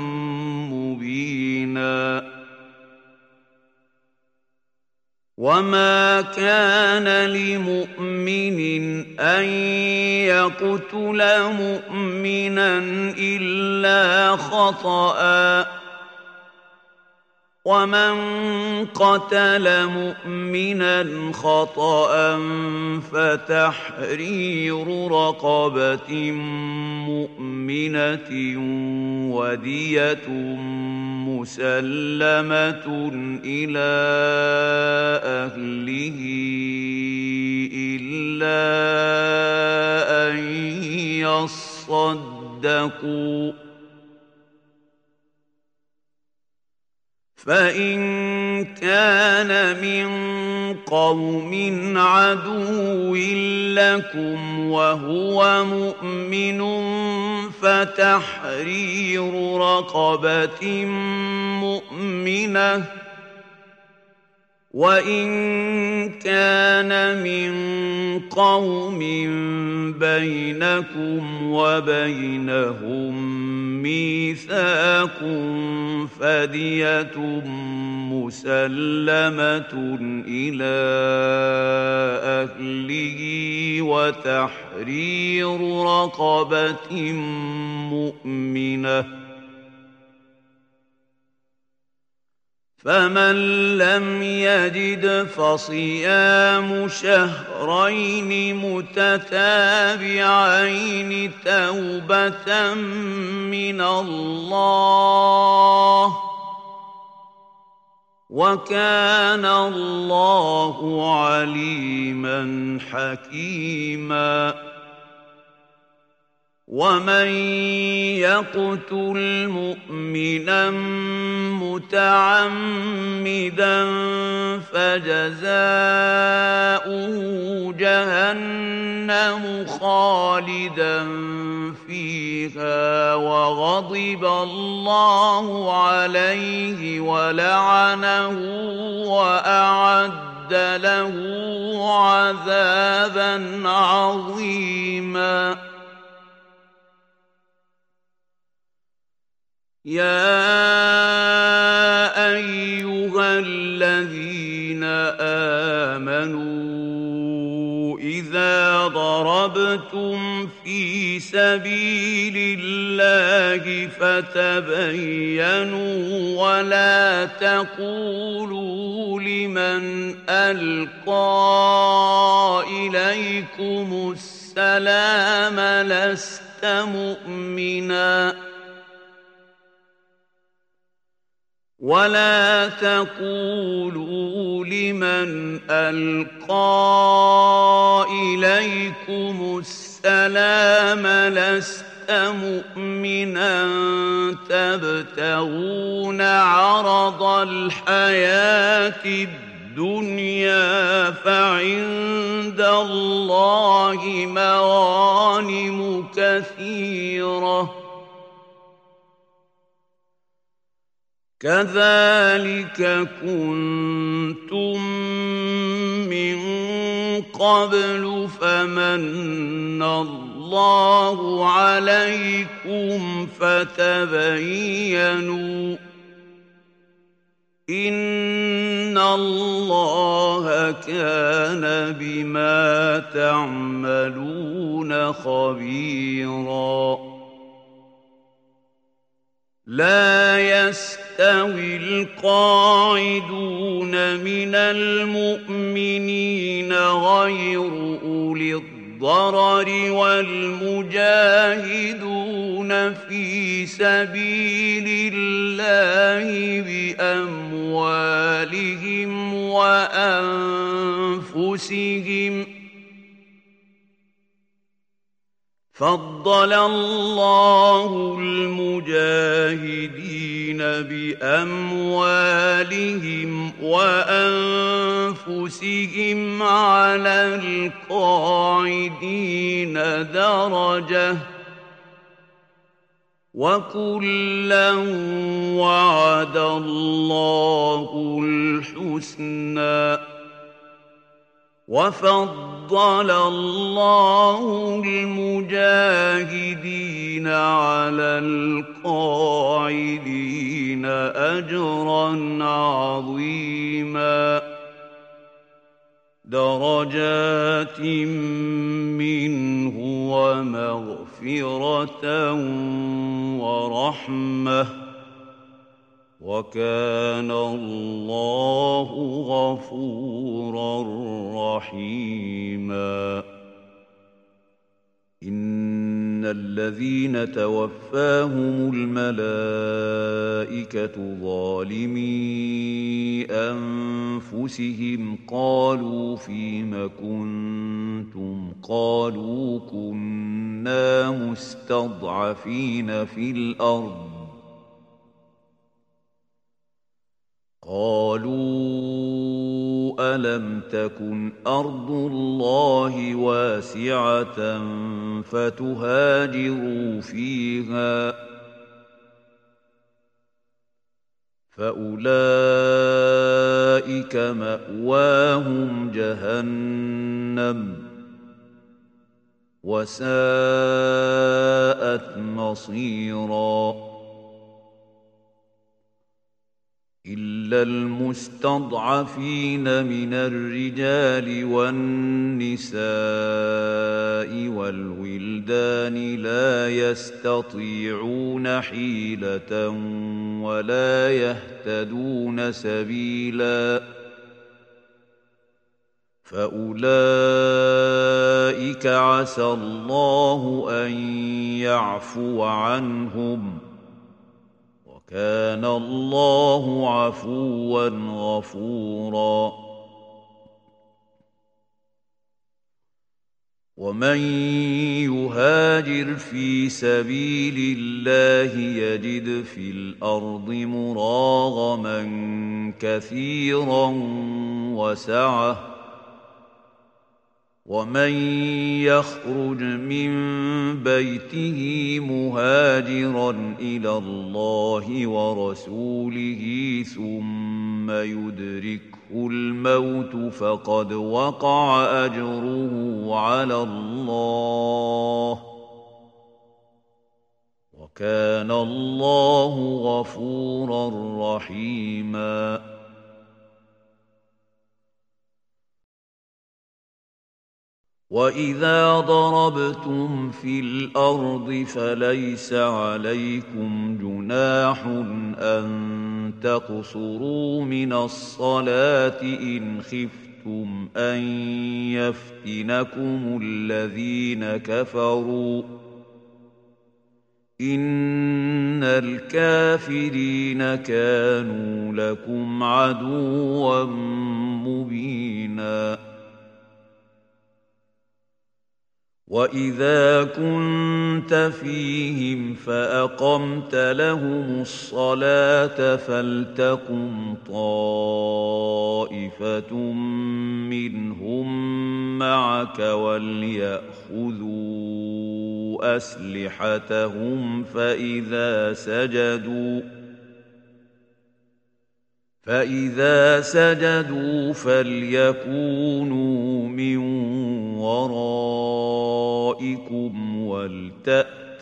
مُّبِينًا وَمَا كَانَ لِمُؤْمِنٍ أَن يَقْتُلَ مُؤْمِنًا إِلَّا خَطَأً ۚ وَمَن قَتَلَ مُؤْمِنًا خَطَأً فَتَحْرِيرُ رَقَبَةٍ مُّؤْمِنَةٍ وَدِيَةٌ مُّسَلَّمَةٌ إِلَىٰ أَهْلِهِ إِلَّا أَن يَصَّدَّقُوا ۚ فَإِن كَانَ مِن قَوْمٍ عَدُوٍّ لَّكُمْ وَهُوَ مُؤْمِنٌ فَتَحْرِيرُ رَقَبَةٍ مُّؤْمِنَةٍ ۖ وَإِن كَانَ مِن قَوْمٍ بَيْنَكُمْ وَبَيْنَهُم مِّيثَاقٌ فَدِيَةٌ مُّسَلَّمَةٌ إِلَىٰ أَهْلِهِ وَتَحْرِيرُ رَقَبَةٍ مُّؤْمِنَةٍ ۖ فَمَن لَّمْ يَجِدْ فَصِيَامُ شَهْرَيْنِ مُتَتَابِعَيْنِ تَوْبَةً مِّنَ اللَّهِ ۗ وَكَانَ اللَّهُ عَلِيمًا حَكِيمًا وَمَن يَقْتُلْ مُؤْمِنًا مُّتَعَمِّدًا فَجَزَاؤُهُ جَهَنَّمُ خَالِدًا فِيهَا وَغَضِبَ اللَّهُ عَلَيْهِ وَلَعَنَهُ وَأَعَدَّ لَهُ عَذَابًا عَظِيمًا يَا أَيُّهَا الَّذِينَ آمَنُوا إِذَا ضَرَبْتُمْ فِي سَبِيلِ اللَّهِ فَتَبَيَّنُوا وَلَا تَقُولُوا لِمَنْ أَلْقَىٰ إِلَيْكُمُ السَّلَامَ لَسْتَ مُؤْمِنًا وَلَا تَقُولُوا لِمَنْ أَلْقَىٰ إِلَيْكُمُ السَّلَامَ لَسْتَ مُؤْمِنًا تَبْتَغُونَ عَرَضَ الْحَيَاةِ الدنيا فعند الله مغانم كثيرة كذلك كنتم من قبل فمن الله عليكم فتبينوا إن الله كان بما تعملون خبيرا لا يستوي القاعدون من المؤمنين غير أولي الضرر والمجاهدون في سبيل الله بأموالهم وأنفسهم فضل الله المجاهدين بأموالهم وأنفسهم على القاعدين درجة وكلا وعد الله الحسنى وفضل الله المجاهدين على القاعدين أجرا عظيما درجات منه ومغفرة ورحمة وكان الله غفورا رحيما إن الذين توفاهم الملائكة ظالمي أنفسهم قالوا فيم كنتم قالوا كنا مستضعفين في الأرض قالوا ألم تكن أرض الله واسعة فتهاجروا فيها فأولئك مأواهم جهنم وساءت مصيراً إلا المستضعفين من الرجال والنساء والولدان لا يستطيعون حيلة ولا يهتدون سبيلا فأولئك عسى الله أن يعفو عنهم كان الله عفوا غفورا ومن يهاجر في سبيل الله يجد في الأرض مراغما كثيرا وسعة ومن يخرج من بيته مهاجرا إلى الله ورسوله ثم يدركه الموت فقد وقع أجره على الله وكان الله غفورا رحيما وَإِذَا ضَرَبْتُمْ فِي الْأَرْضِ فَلَيْسَ عَلَيْكُمْ جُنَاحٌ أَن تَقْصُرُوا مِنَ الصَّلَاةِ إِنْ خِفْتُمْ أَن يَفْتِنَكُمُ الَّذِينَ كَفَرُوا إِنَّ الْكَافِرِينَ كَانُوا لَكُمْ عَدُوًّا مُبِينًا وإذا كنت فيهم فأقمت لهم الصلاة فلتقم طائفة منهم معك وليأخذوا أسلحتهم فإذا سجدوا فليكونوا من ورائكم ولتأت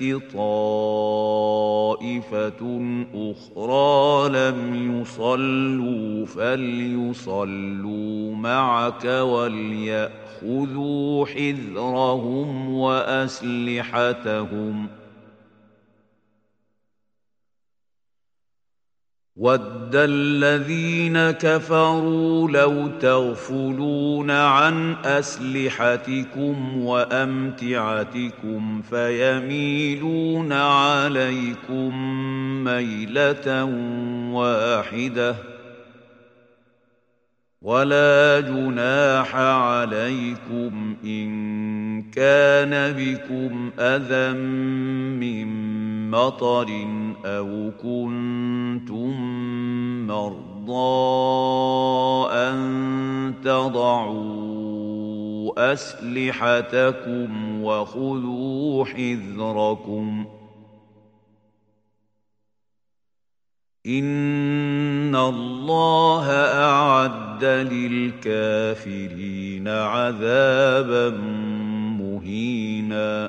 طائفة أخرى لم يصلوا فليصلوا معك وليأخذوا حذرهم وأسلحتهم وَدَّ الَّذِينَ كَفَرُوا لَوْ تَغْفُلُونَ عَنْ أَسْلِحَتِكُمْ وَأَمْتِعَتِكُمْ فَيَمِيلُونَ عَلَيْكُمْ مَيْلَةً وَاحِدَةً وَلَا جُنَاحَ عَلَيْكُمْ إِن كَانَ بِكُمْ أَذًى مِّن مطر أو كنتم مرضى أن تضعوا أسلحتكم وخذوا حذركم إن الله أعد للكافرين عذابا مهينا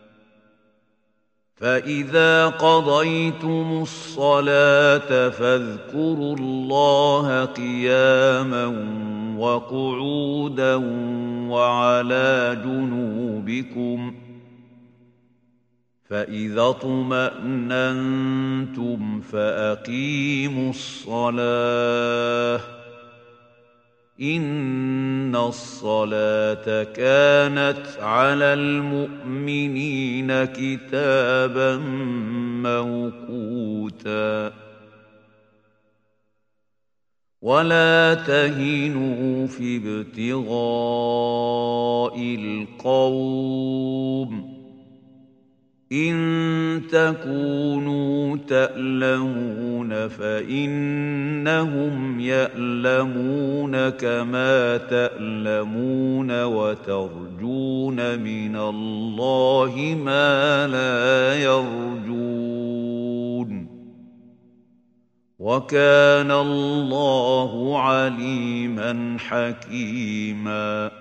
فإذا قضيتم الصلاة فاذكروا الله قياما وقعودا وعلى جنوبكم فإذا اطمأننتم فأقيموا الصلاة إن الصلاة كانت على المؤمنين كتابا موقوتا ولا تهنوا في ابتغاء القوم إن تكونوا تألمون فإنهم يألمون كما تألمون وترجون من الله ما لا يرجون وكان الله عليما حكيما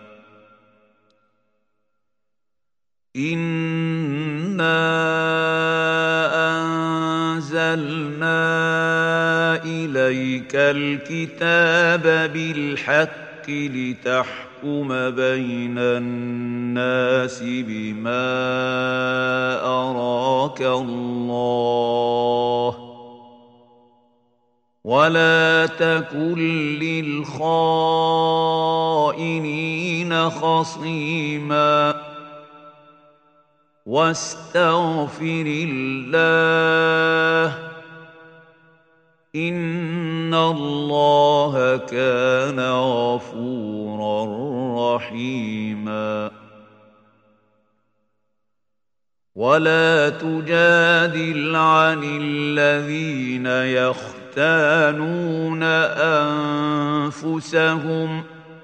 إنا أنزلنا إليك الكتاب بالحق لتحكم بين الناس بما أراك الله ولا تكن للخائنين خصيما واستغفر الله إن الله كان غفورا رحيما ولا تجادل عن الذين يختانون أنفسهم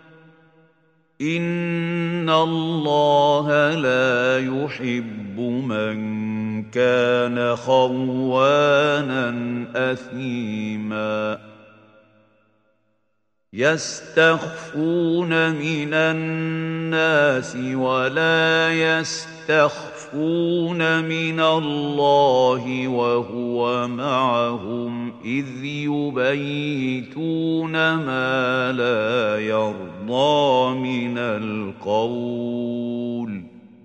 إن الله لا يحب من كان خوانا أثيما يستخفون من الناس ولا يستخفون من الله وهو معهم إذ يبيتون ما لا يرضى من القول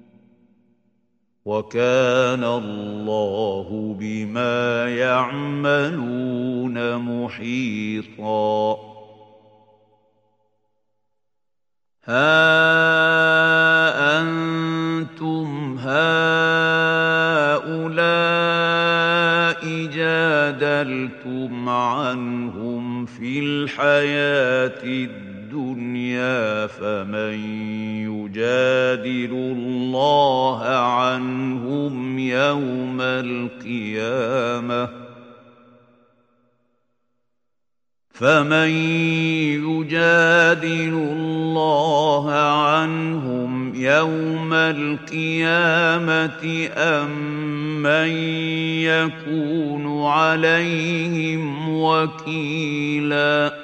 وكان الله بما يعملون محيطا ها أنتم هؤلاء جادلتم عنهم في الحياة الدنيا فمن يجادل الله عنهم يوم القيامة أم من يكون عليهم وكيلا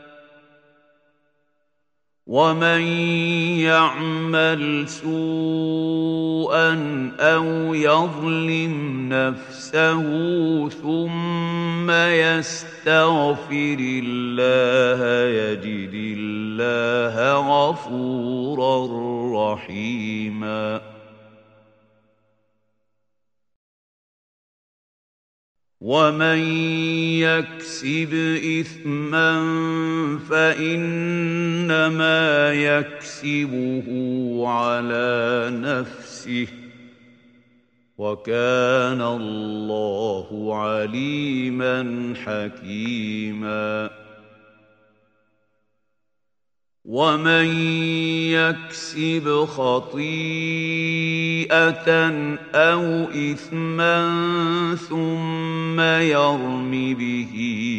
ومن يعمل سوءا أو يظلم نفسه ثم يستغفر الله يجد الله غفورا رحيما ومن يكسب إثما فإنما يكسبه على نفسه وكان الله عليما حكيما ومن يكسب خطيئة أو إثما ثم يرم به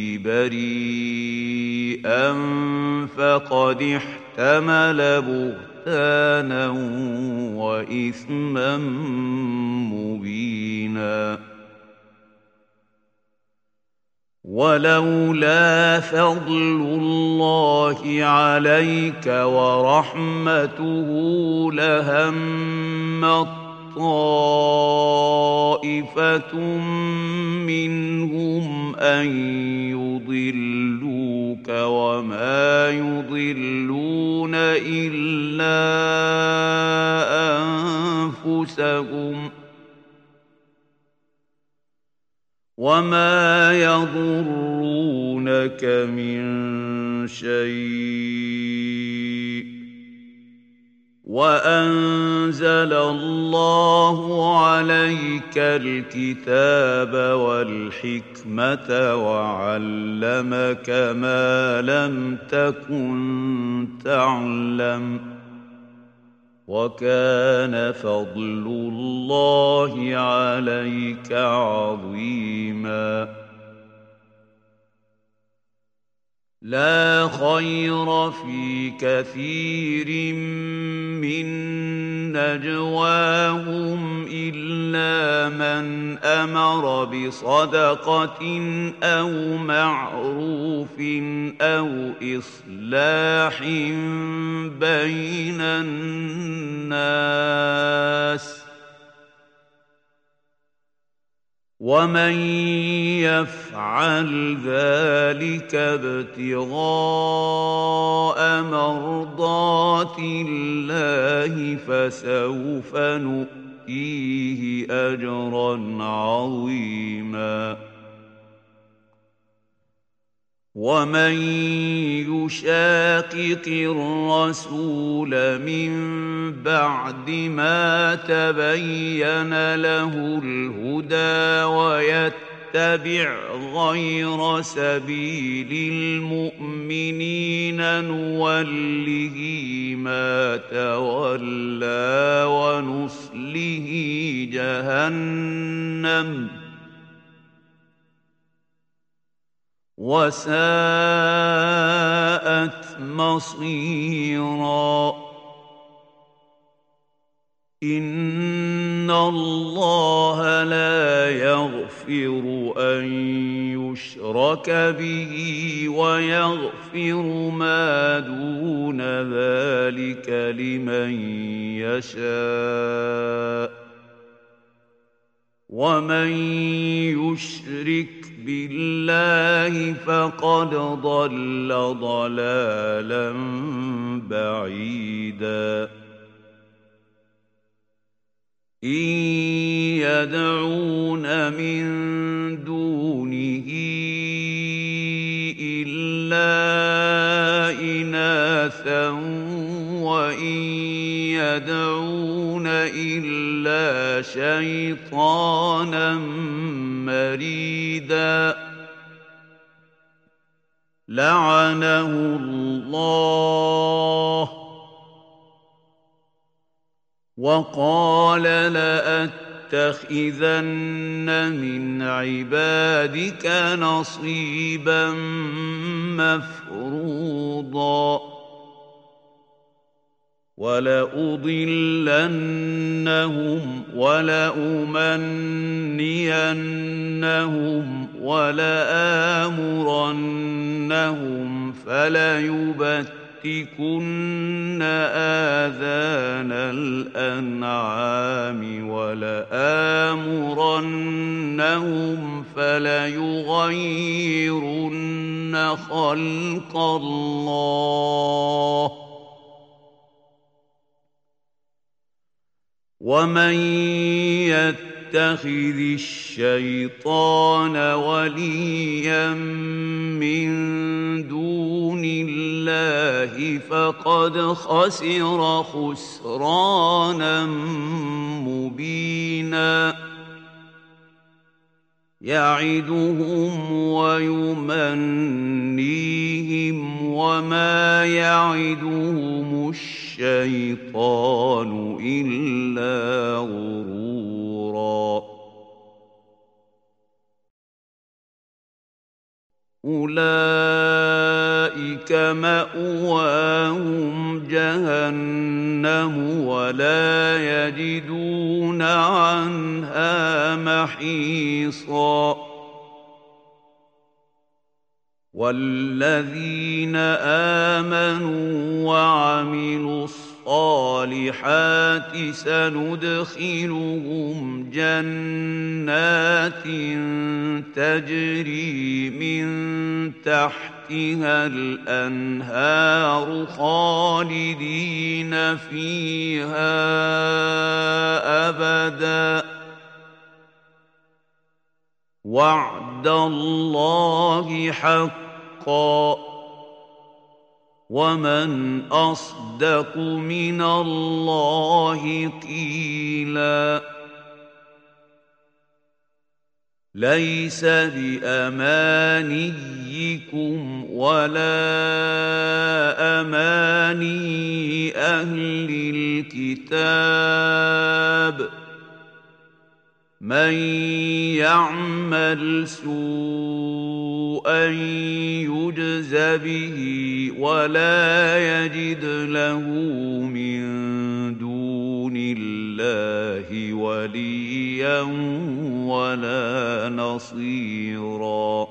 بريئا فقد احتمل بهتانا وإثما مبينا ولولا فضل الله عليك ورحمته لهمت طائفة منهم أن يضلوك وما يضلون إلا أنفسهم وما يضرونك من شيء وأنزل الله عليك الكتاب والحكمة وعلمك ما لم تكن تعلم وكان فضل الله عليك عظيما لا خير في كثير من نجواهم إلا من أمر بصدقة أو معروف أو إصلاح بين الناس ومن يفعل ذلك ابتغاء مرضات الله فسوف نؤتيه أجرا عظيما ومن يشاقق الرسول من بعد ما تبين له الهدى ويتبع غير سبيل المؤمنين نوله ما تولى ونصله جهنم وساءت مصيرا إن الله لا يغفر أن يشرك به ويغفر ما دون ذلك لمن يشاء ومن يشرك بالله فقد ضل ضلالا بعيدا إن يدعون من دونه إلا إناثا وإن يدعون إلا شيطانا مريدا لعنه الله وقال لأتخذن من عبادك نصيبا مفروضا ولأضلنهم ولأمنينهم ولآمرنهم فليبتكن آذان الأنعام ولآمرنهم فليغيرن خلق الله ومن يتخذ الشيطان وليا من دون الله فقد خسر خسرانا مبينا يعدهم ويمنيهم وما يعدهم الشيطان إلا غرورا أولئك مأواهم جهنم ولا يجدون عنها محيصا والذين آمنوا وعملوا الصالحات سندخلهم جنات تجري من تحتها الأنهار خالدين فيها أبدا وعد الله حقا ومن أصدق من الله قيلا ليس بأمانيكم ولا أماني أهل الكتاب من يعمل سوءا يجز به ولا يجد له من دون الله وليا ولا نصيرا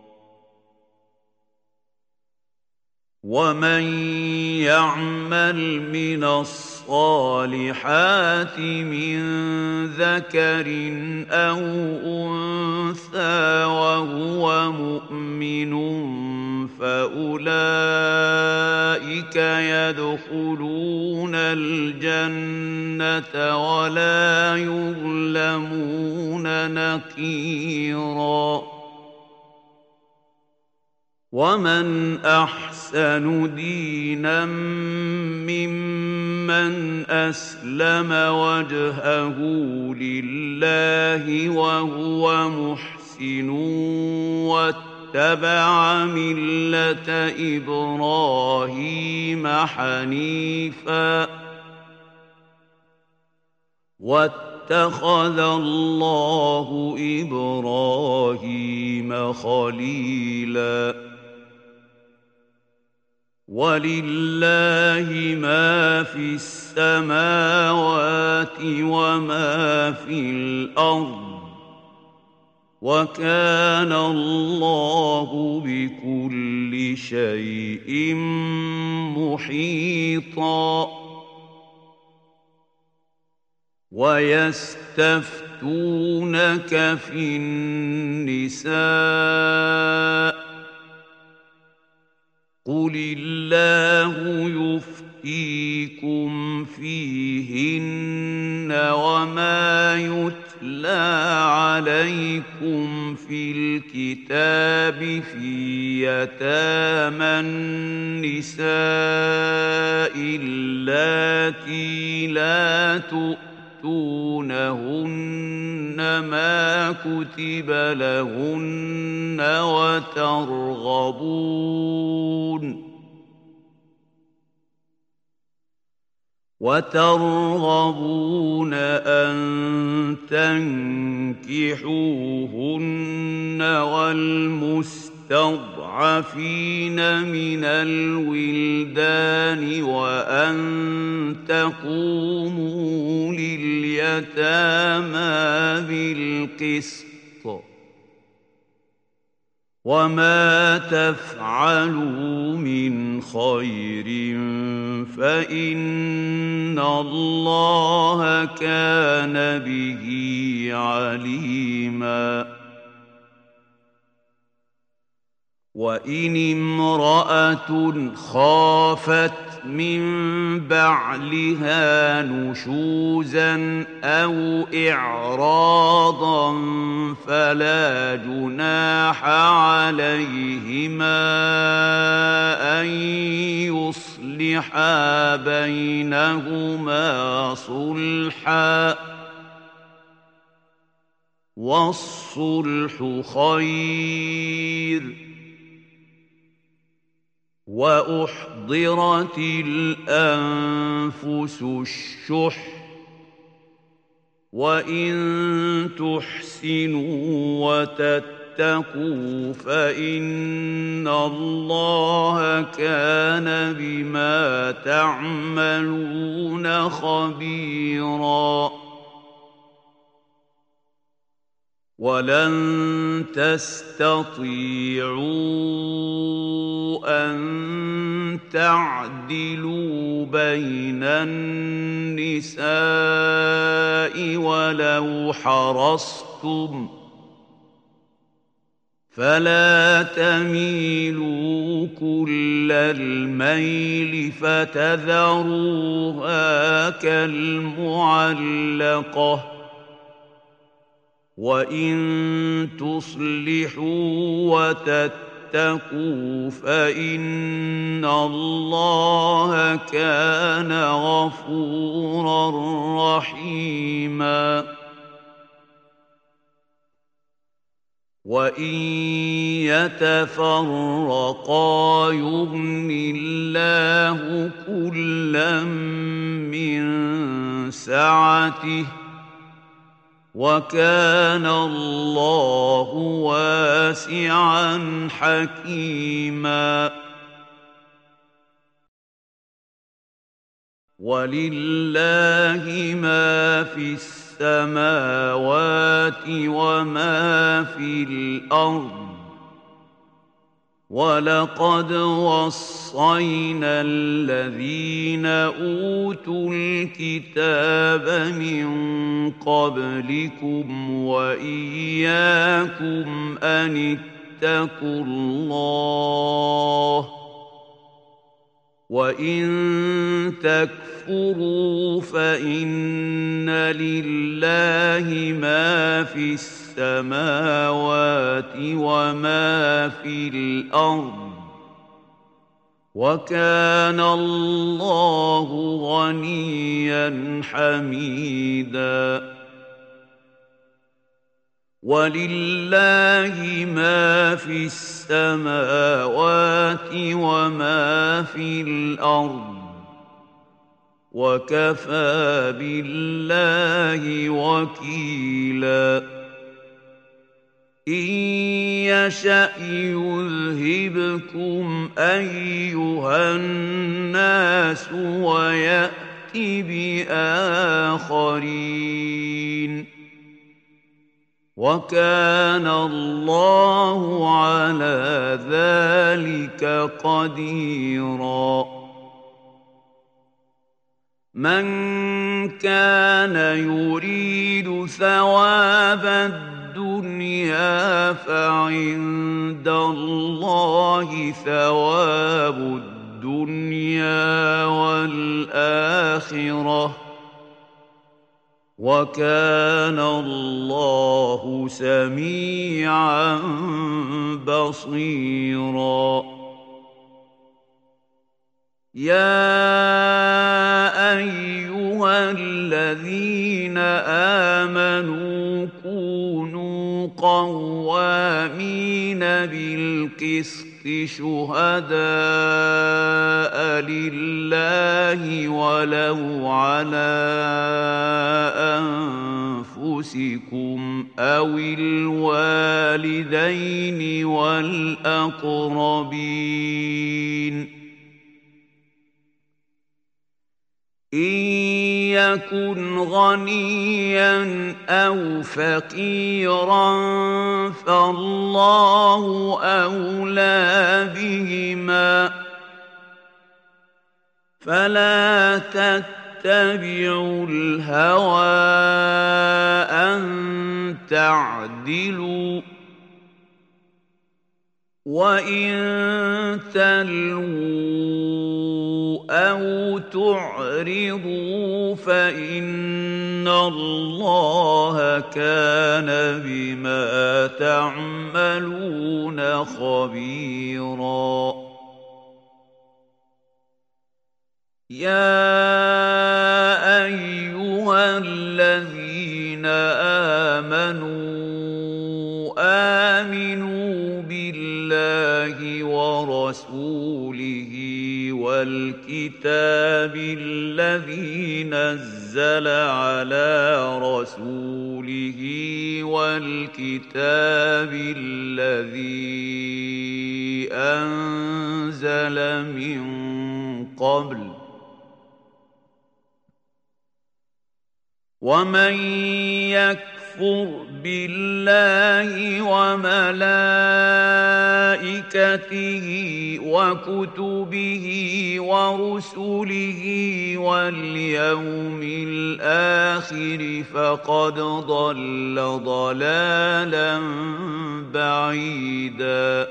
ومن يعمل من الصالحات من ذكر أو أنثى وهو مؤمن فأولئك يدخلون الجنة ولا يظلمون نقيرا ومن أحسن دينا ممن أسلم وجهه لله وهو محسن واتبع ملة إبراهيم حنيفا واتخذ الله إبراهيم خليلا ولله ما في السماوات وما في الأرض وكان الله بكل شيء محيطا ويستفتونك في النساء قل الله يفتيكم فيهن وما يتلى عليكم في الكتاب في يتامى النساء اللاتي لا تؤتونهن ما كتب لهن وترغبون أن تنكحوهن والمستضعفين من الولدان وأن تقوموا لليتامى بالقسط وما تفعلوا من خير فإن الله كان به عليما وإن امرأة خافت من بعلها نشوزا أو إعراضا فلا جناح عليهما أن يصلحا بينهما صلحا والصلح خير وأحضرت الأنفس الشح وإن تحسنوا وتتقوا فإن الله كان بما تعملون خبيراً ولن تستطيعوا أن تعدلوا بين النساء ولو حرصتم فلا تميلوا كل الميل فتذروها كالمعلقة وإن تصلحوا وتتقوا فإن الله كان غفورا رحيما وإن يتفرقا يغن الله كلا من سعته وكان الله واسعا حكيما ولله ما في السماوات وما في الأرض ولقد وصينا الذين أوتوا الكتاب من قبلكم وإياكم أن اتقوا الله وإن تكفروا فإن لله ما في السماوات وما في الأرض وكان الله غنيا حميدا ولله ما في السماوات وما في الأرض وكفى بالله وكيلا إن يشأ يذهبكم أيها الناس ويأت بآخرين وكان الله على ذلك قديرا من كان يريد ثواب الدنيا فعند الله ثواب الدنيا والآخرة وكان الله سميعا بصيرا يا أيها الذين آمنوا قوامين بالقسط شهداء لله ولو على أنفسكم أو الوالدين والأقربين إن يكن غنيا أو فقيرا فالله أولى بهما فلا تتبعوا الهوى أن تعدلوا وإن تلووا أو تعرضوا فإن الله كان بما تعملون خبيرا يا أيها الذين آمنوا بالله ورسوله والكتاب الذي نزل على رسوله والكتاب الذي أنزل من قبل ومن يكفر بالله وملائكته وكتبه ورسله واليوم الآخر فقد ضل ضلالا بعيدا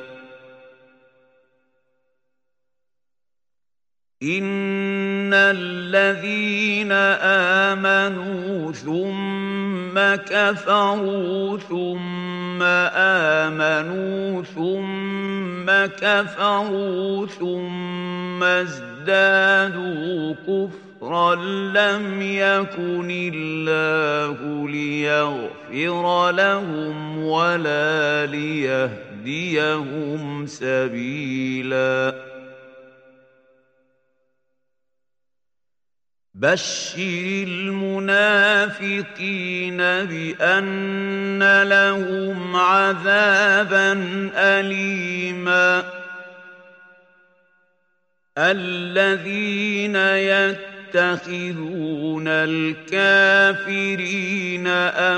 إن الذين آمنوا ثم كفروا ثم آمنوا ثم كفروا ثم ازدادوا كفرا لم يكن الله ليغفر لهم ولا ليهديهم سبيلا بشر المنافقين بأن لهم عذابا أليما الذين يتخذون الكافرين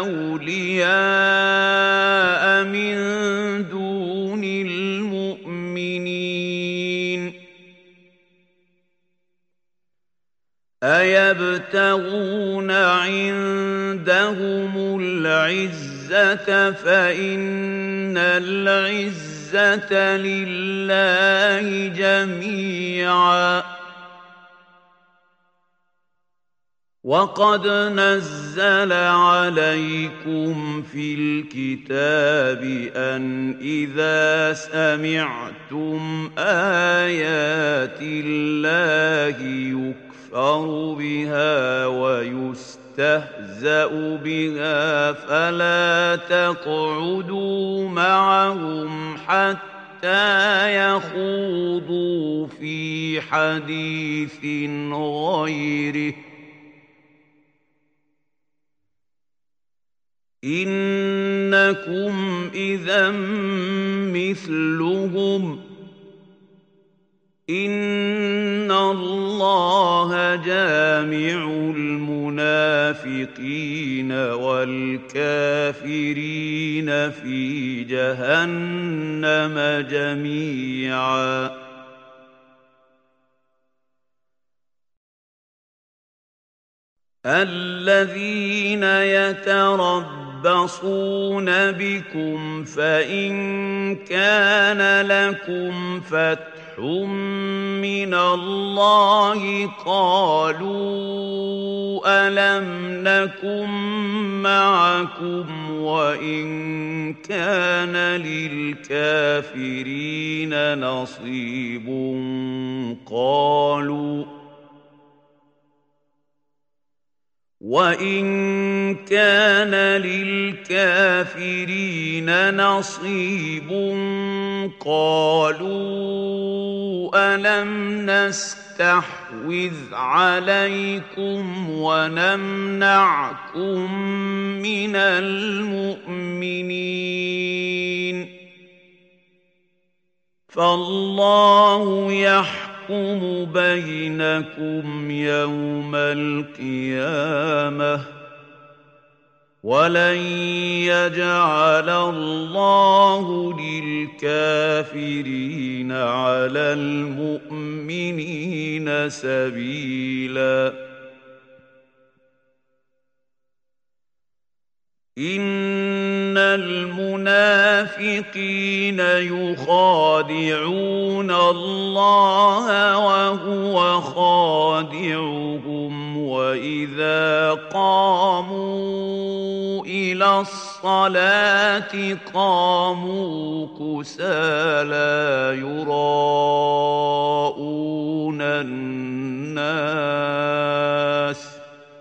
أولياء من دون المؤمنين أيبتغون عندهم العزة فإن العزة لله جميعا وقد نزل عليكم في الكتاب أن إذا سمعتم آيات الله يكفر بها ويستهزأ بها فلا تقعدوا معهم حتى يخوضوا في حديث غيره إنكم إذا مثلهم إن الله جامع المنافقين والكافرين في جهنم جميعا الذين يتربصون بكم فإن كان لكم فتح من الله قالوا ألم نكن معكم وإن كان للكافرين نصيب وإن كان للكافرين نصيب قالوا ألم نستحوذ عليكم ونمنعكم من المؤمنين فالله يحكم بينكم يوم القيامة ولن يجعل الله للكافرين على المؤمنين سبيلا إن المنافقين يخادعون الله وهو خادعهم وإذا قاموا إلى الصلاة قاموا كسالى يراءون الناس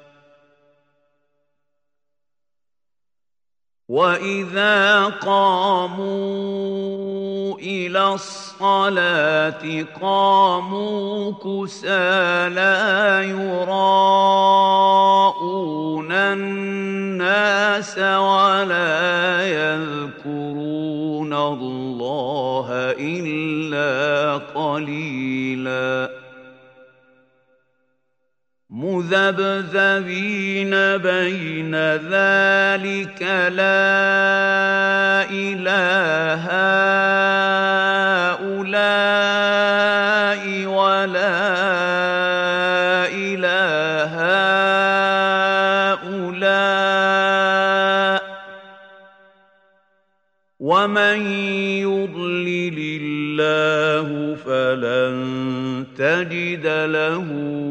وَإِذَا قَامُوا إِلَى الصَّلَاةِ قَامُوا كُسَالَىٰ يُرَاءُونَ النَّاسَ وَلَا يَذْكُرُونَ اللَّهَ إِلَّا قَلِيلًا مذبذبين بين ذلك لا إله هؤلاء ولا إله هؤلاء ومن يضلل الله فلن تجد له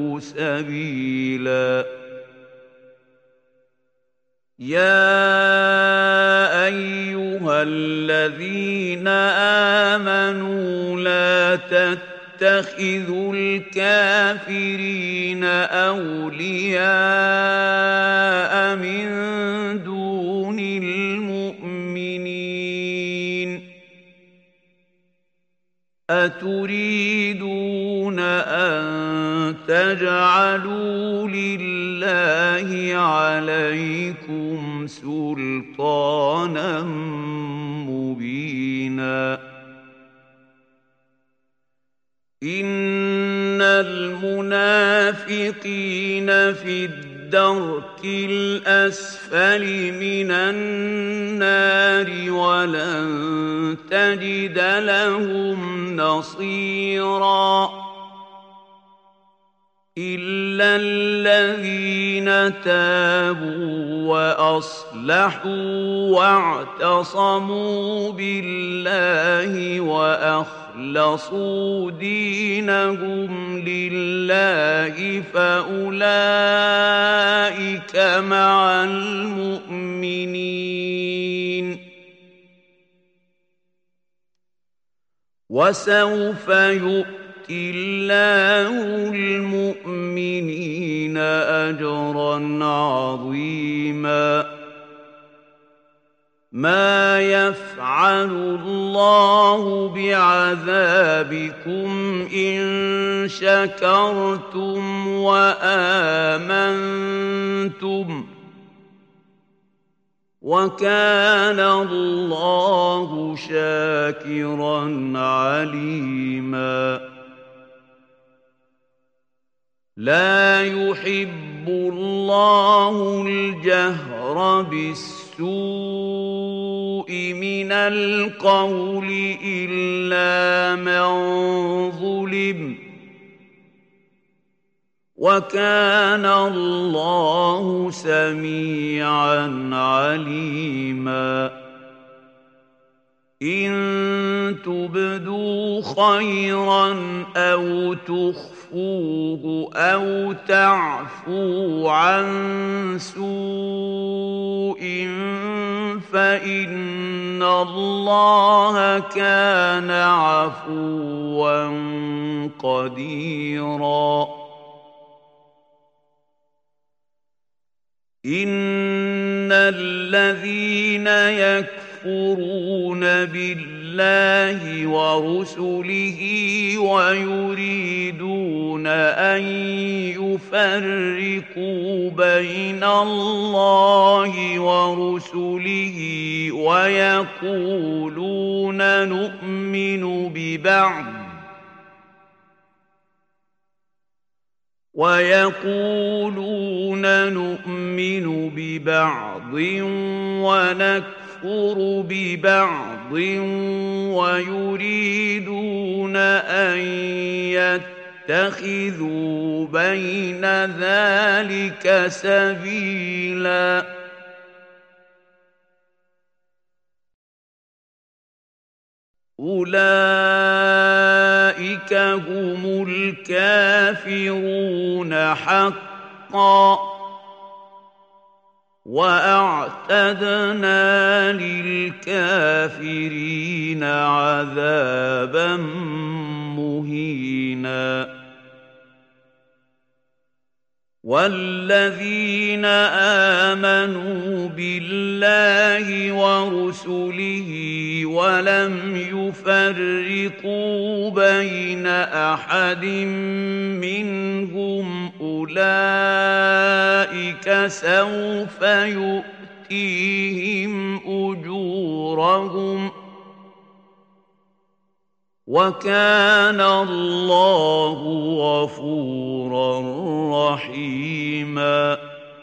سبيلا يا أيها الذين آمنوا لا تتخذوا الكافرين أولياء من دون المؤمنين أتريدون أن تجعلوا لله عليكم سلطانا مبينا إن المنافقين في الدرك الأسفل من النار ولن تجد لهم نصيرا إلا الذين تابوا وأصلحوا واعتصموا بالله وأخلصوا دينهم لله فأولئك مع المؤمنين وسوف يؤتي الله المؤمنين أجرا عظيما ما يفعل الله بعذابكم إن شكرتم وآمنتم وكان الله شاكرا عليما لا يحب الله الجهر بالسوء من القول إلا من ظلم وكان الله سميعا عليما إن تبدوا خيرا أو تخفوه أو تعفوا عن سوء فإن الله كان عفوا قديرا إن الذين يكفرون بالله ورسله ويريدون أن يفرقوا بين الله ورسله ويقولون نؤمن ببعض ونكفر ببعض ويريدون أن يتخذوا بين ذلك سبيلا أولئك هم الكافرون حقا وأعتدنا للكافرين عذابا مهينا والذين آمنوا بالله ورسله ولم يفرقوا بين أحد منهم أولئك سوف يؤتيهم أجورهم وكان الله غفورا رحيما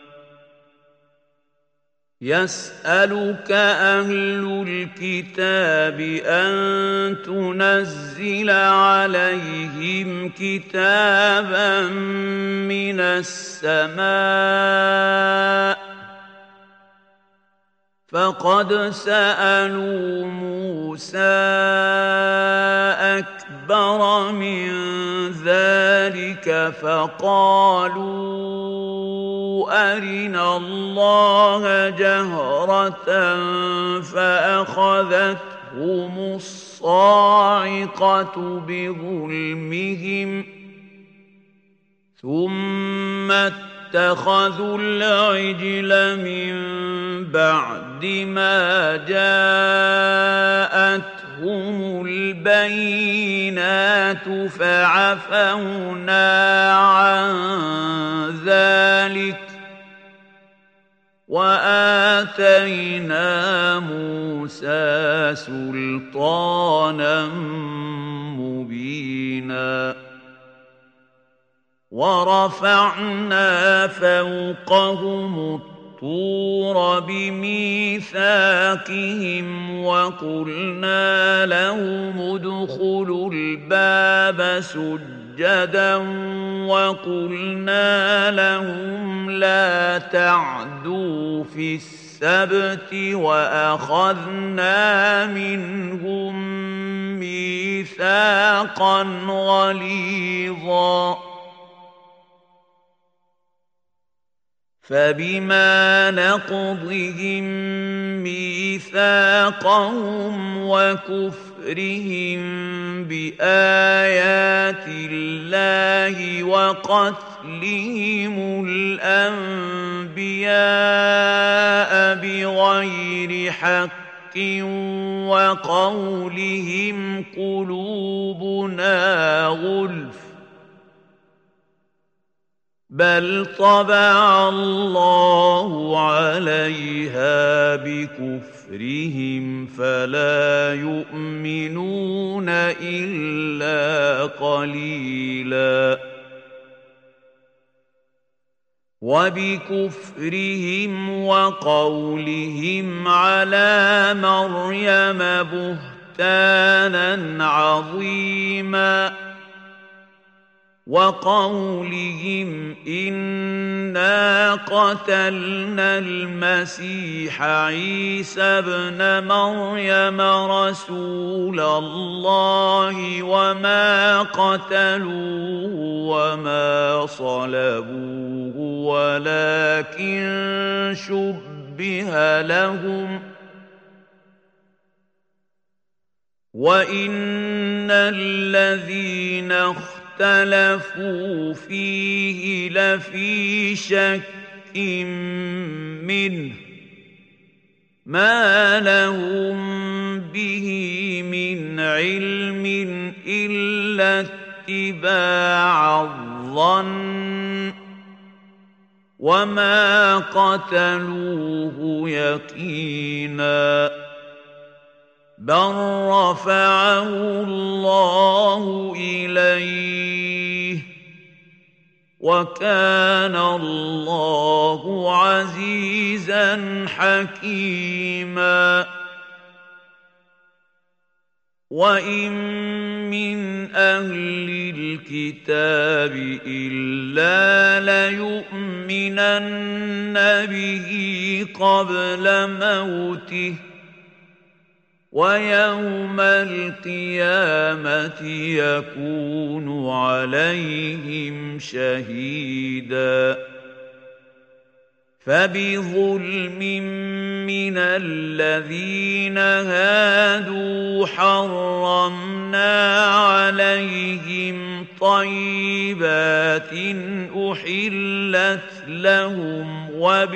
يسألك أهل الكتاب أن تنزل عليهم كتابا من السماء فقد سألوا موسى أكبر من ذلك فقالوا أرنا الله جهرة فأخذتهم الصاعقة بظلمهم ثم اتخذوا العجل من بعد ما جاءتهم البينات فعفونا عن ذلك وآتينا موسى سلطانا مبينا ورفعنا فوقهم الطور بميثاقهم وقلنا لهم ادخلوا الباب سجدا وقلنا لهم لا تعدوا في السبت وأخذنا منهم ميثاقا غليظا فبما نقضهم ميثاقهم وكفرهم بآيات الله وقتلهم الأنبياء بغير حق وقولهم قلوبنا غلف بل طبع الله عليها بكفرهم فلا يؤمنون إلا قليلا وبكفرهم وقولهم على مريم بهتانا عظيما وقولهم إنا قتلنا المسيح عيسى ابن مريم رسول الله وما قتلوه وما صلبوه ولكن شبه لهم وإن الذين اختلفوا فيه لفي شك شيء منه ما لهم به من علم إلا اتباع الظن وما قتلوه يقينا بل رفعه الله إليه وكان الله عزيزا حكيما وإن من أهل الكتاب إلا ليؤمنن به قبل موته ويوم القيامة يكون عليهم شهيدا فبظلم من الذين هادوا حرمنا عليهم طيبات أحلت لهم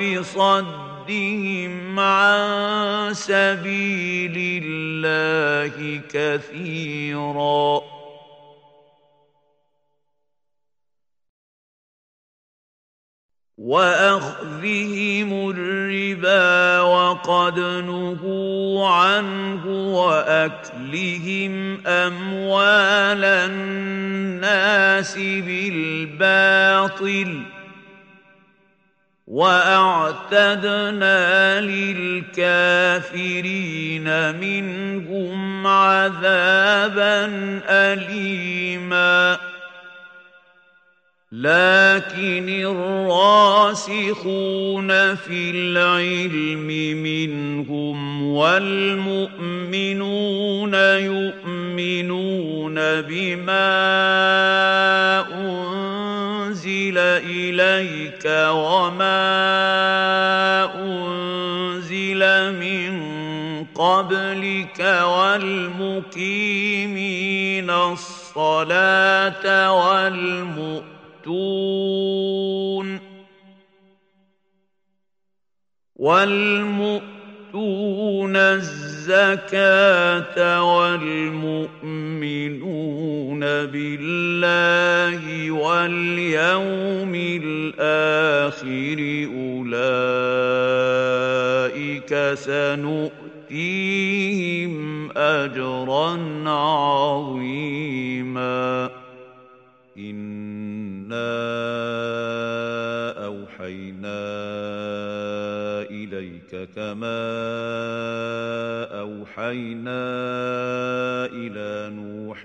وبصدهم عن سبيل الله كثيرا وأخذهم الربا وقد نهوا عنه وأكلهم أموال الناس بالباطل وأعتدنا للكافرين منهم عذابا أليما لكن الراسخون في العلم منهم والمؤمنون يؤمنون بما أنزل إليك وما أنزل من قبلك والمقيمين الصلاة والمؤتون الزكاة والمؤمنون بالله واليوم الآخر أولئك سنؤتيهم أجرا عظيما إنا أوحينا إليك كما أوحينا إلى نوح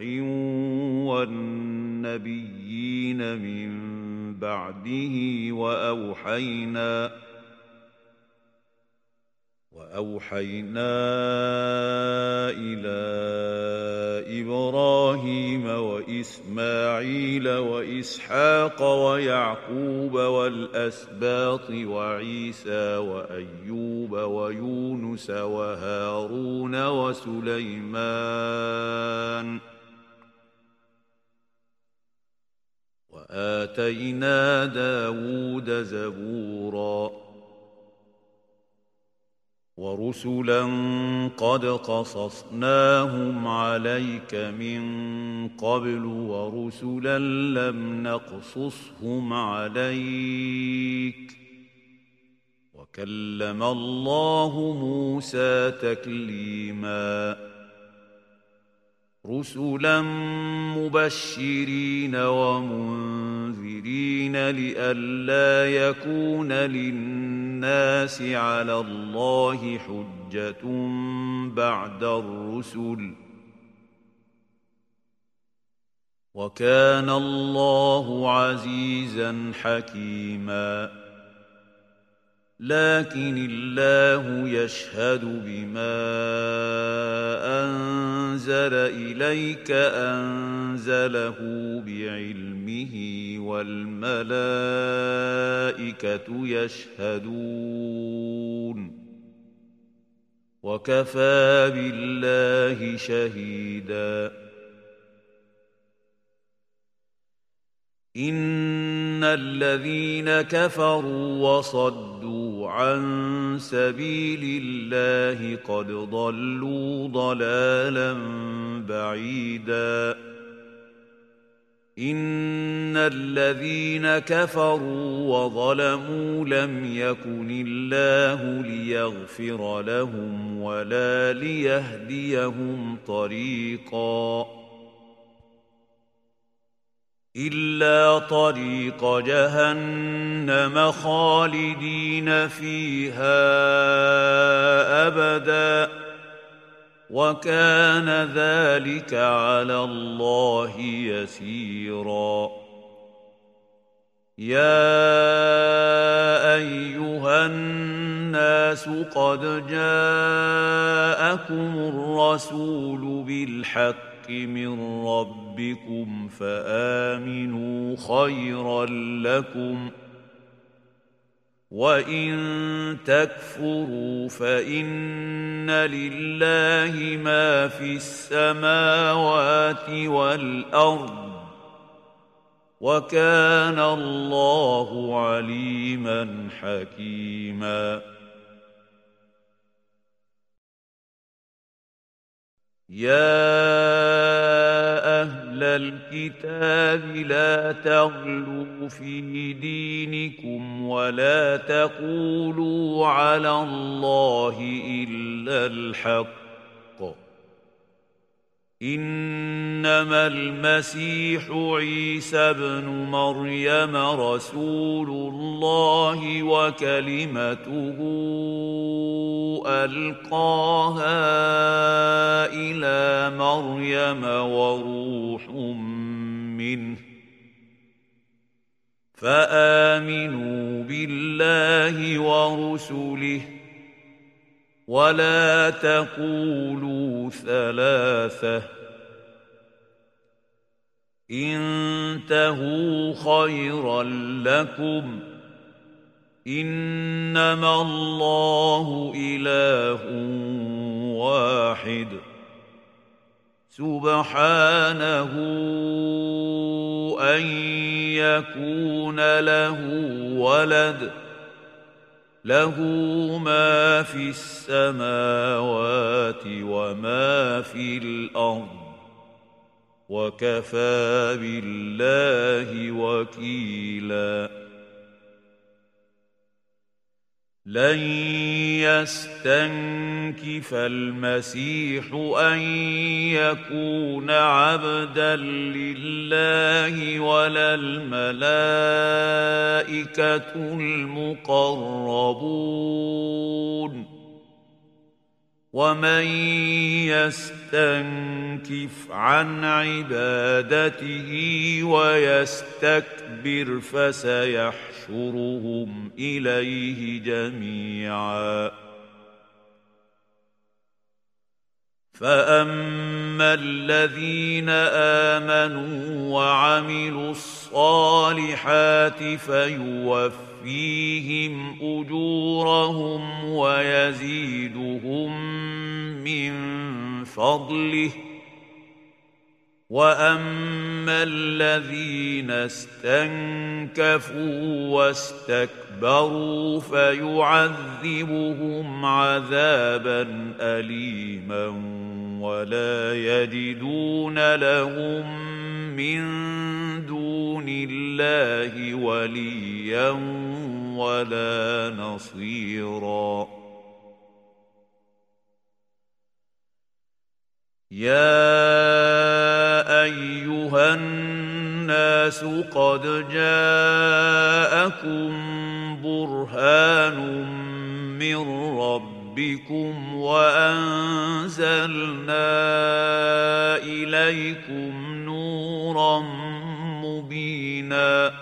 والنبيين من بعده وأوحينا إلى إبراهيم وإسماعيل وإسحاق ويعقوب والأسباط وعيسى وأيوب ويونس وهارون وسليمان وآتينا داود زبورا ورسلا قد قصصناهم عليك من قبل ورسلا لم نقصصهم عليك وكلم الله موسى تكليما رسلا مبشرين ومنذرين لئلا يكون للناس على الله حجة بعد الرسل وكان الله عزيزا حكيما لكن الله يشهد بما أنزل إليك أنزله بعلمه والملائكة يشهدون وكفى بالله شهيدا إن الذين كفروا وصدوا عن سبيل الله قد ضلوا ضلالا بعيدا إن الذين كفروا وظلموا لم يكن الله ليغفر لهم ولا ليهديهم طريقا إلا طريق جهنم خالدين فيها أبدا وكان ذلك على الله يسيرا يا أيها الناس قد جاءكم الرسول بالحق من ربكم فآمنوا خيرا لكم وإن تكفروا فإن لله ما في السماوات والأرض وكان الله عليما حكيما يا أهل الكتاب لا تغلوا في دينكم ولا تقولوا على الله إلا الحق إنما المسيح عيسى ابن مريم رسول الله وكلمته ألقاها إلى مريم وروح منه فآمنوا بالله ورسله ولا تقولوا ثلاثة انتهوا خيرا لكم إنما الله إله واحد سبحانه أن يكون له ولد له ما في السماوات وما في الأرض وكفى بالله وكيلا لن يستنكف المسيح أن يكون عبدا لله ولا الملائكة المقربون ومن يستنكف عن عبادته ويستكبر فسيحشرهم إليه جميعا فأما الذين آمنوا وعملوا الصالحات فيوفيهم أجورهم ويزيدهم من فضله وأما الذين استنكفوا واستكبروا فيعذبهم عذابا أليما ولا يجدون لهم من دون الله وليا ولا نصيرا يا أيها الناس قد جاءكم برهان من ربكم وأنزلنا إليكم نورا مبينا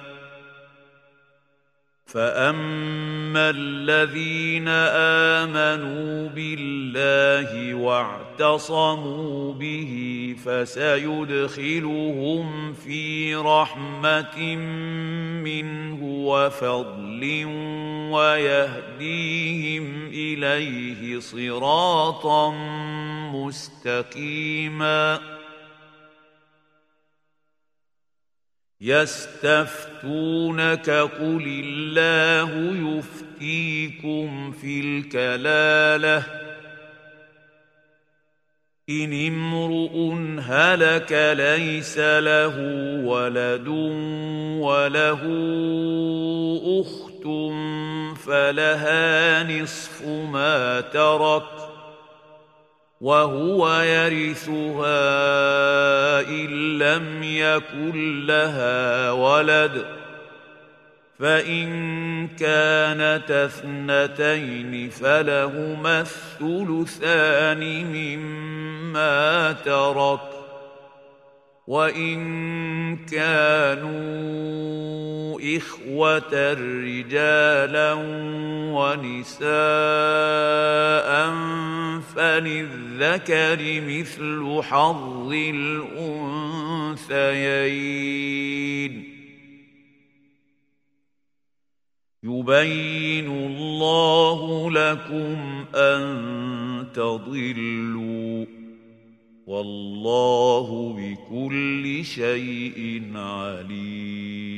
فأما الذين آمنوا بالله واعتصموا به فسيدخلهم في رحمة منه وفضل ويهديهم إليه صراطا مستقيما يستفتونك قل الله يفتيكم في الكلالة إن امرؤ هلك ليس له ولد وله أخت فلها نصف ما ترك وهو يرثها إن لم يكن لها ولد فإن كانتا اثنتين فلهما الثلثان مما ترك وإن كانوا إخوة رجالا ونساء فللذكر مثل حظ الأنثيين يبين الله لكم أن تضلوا والله بكل شيء عليم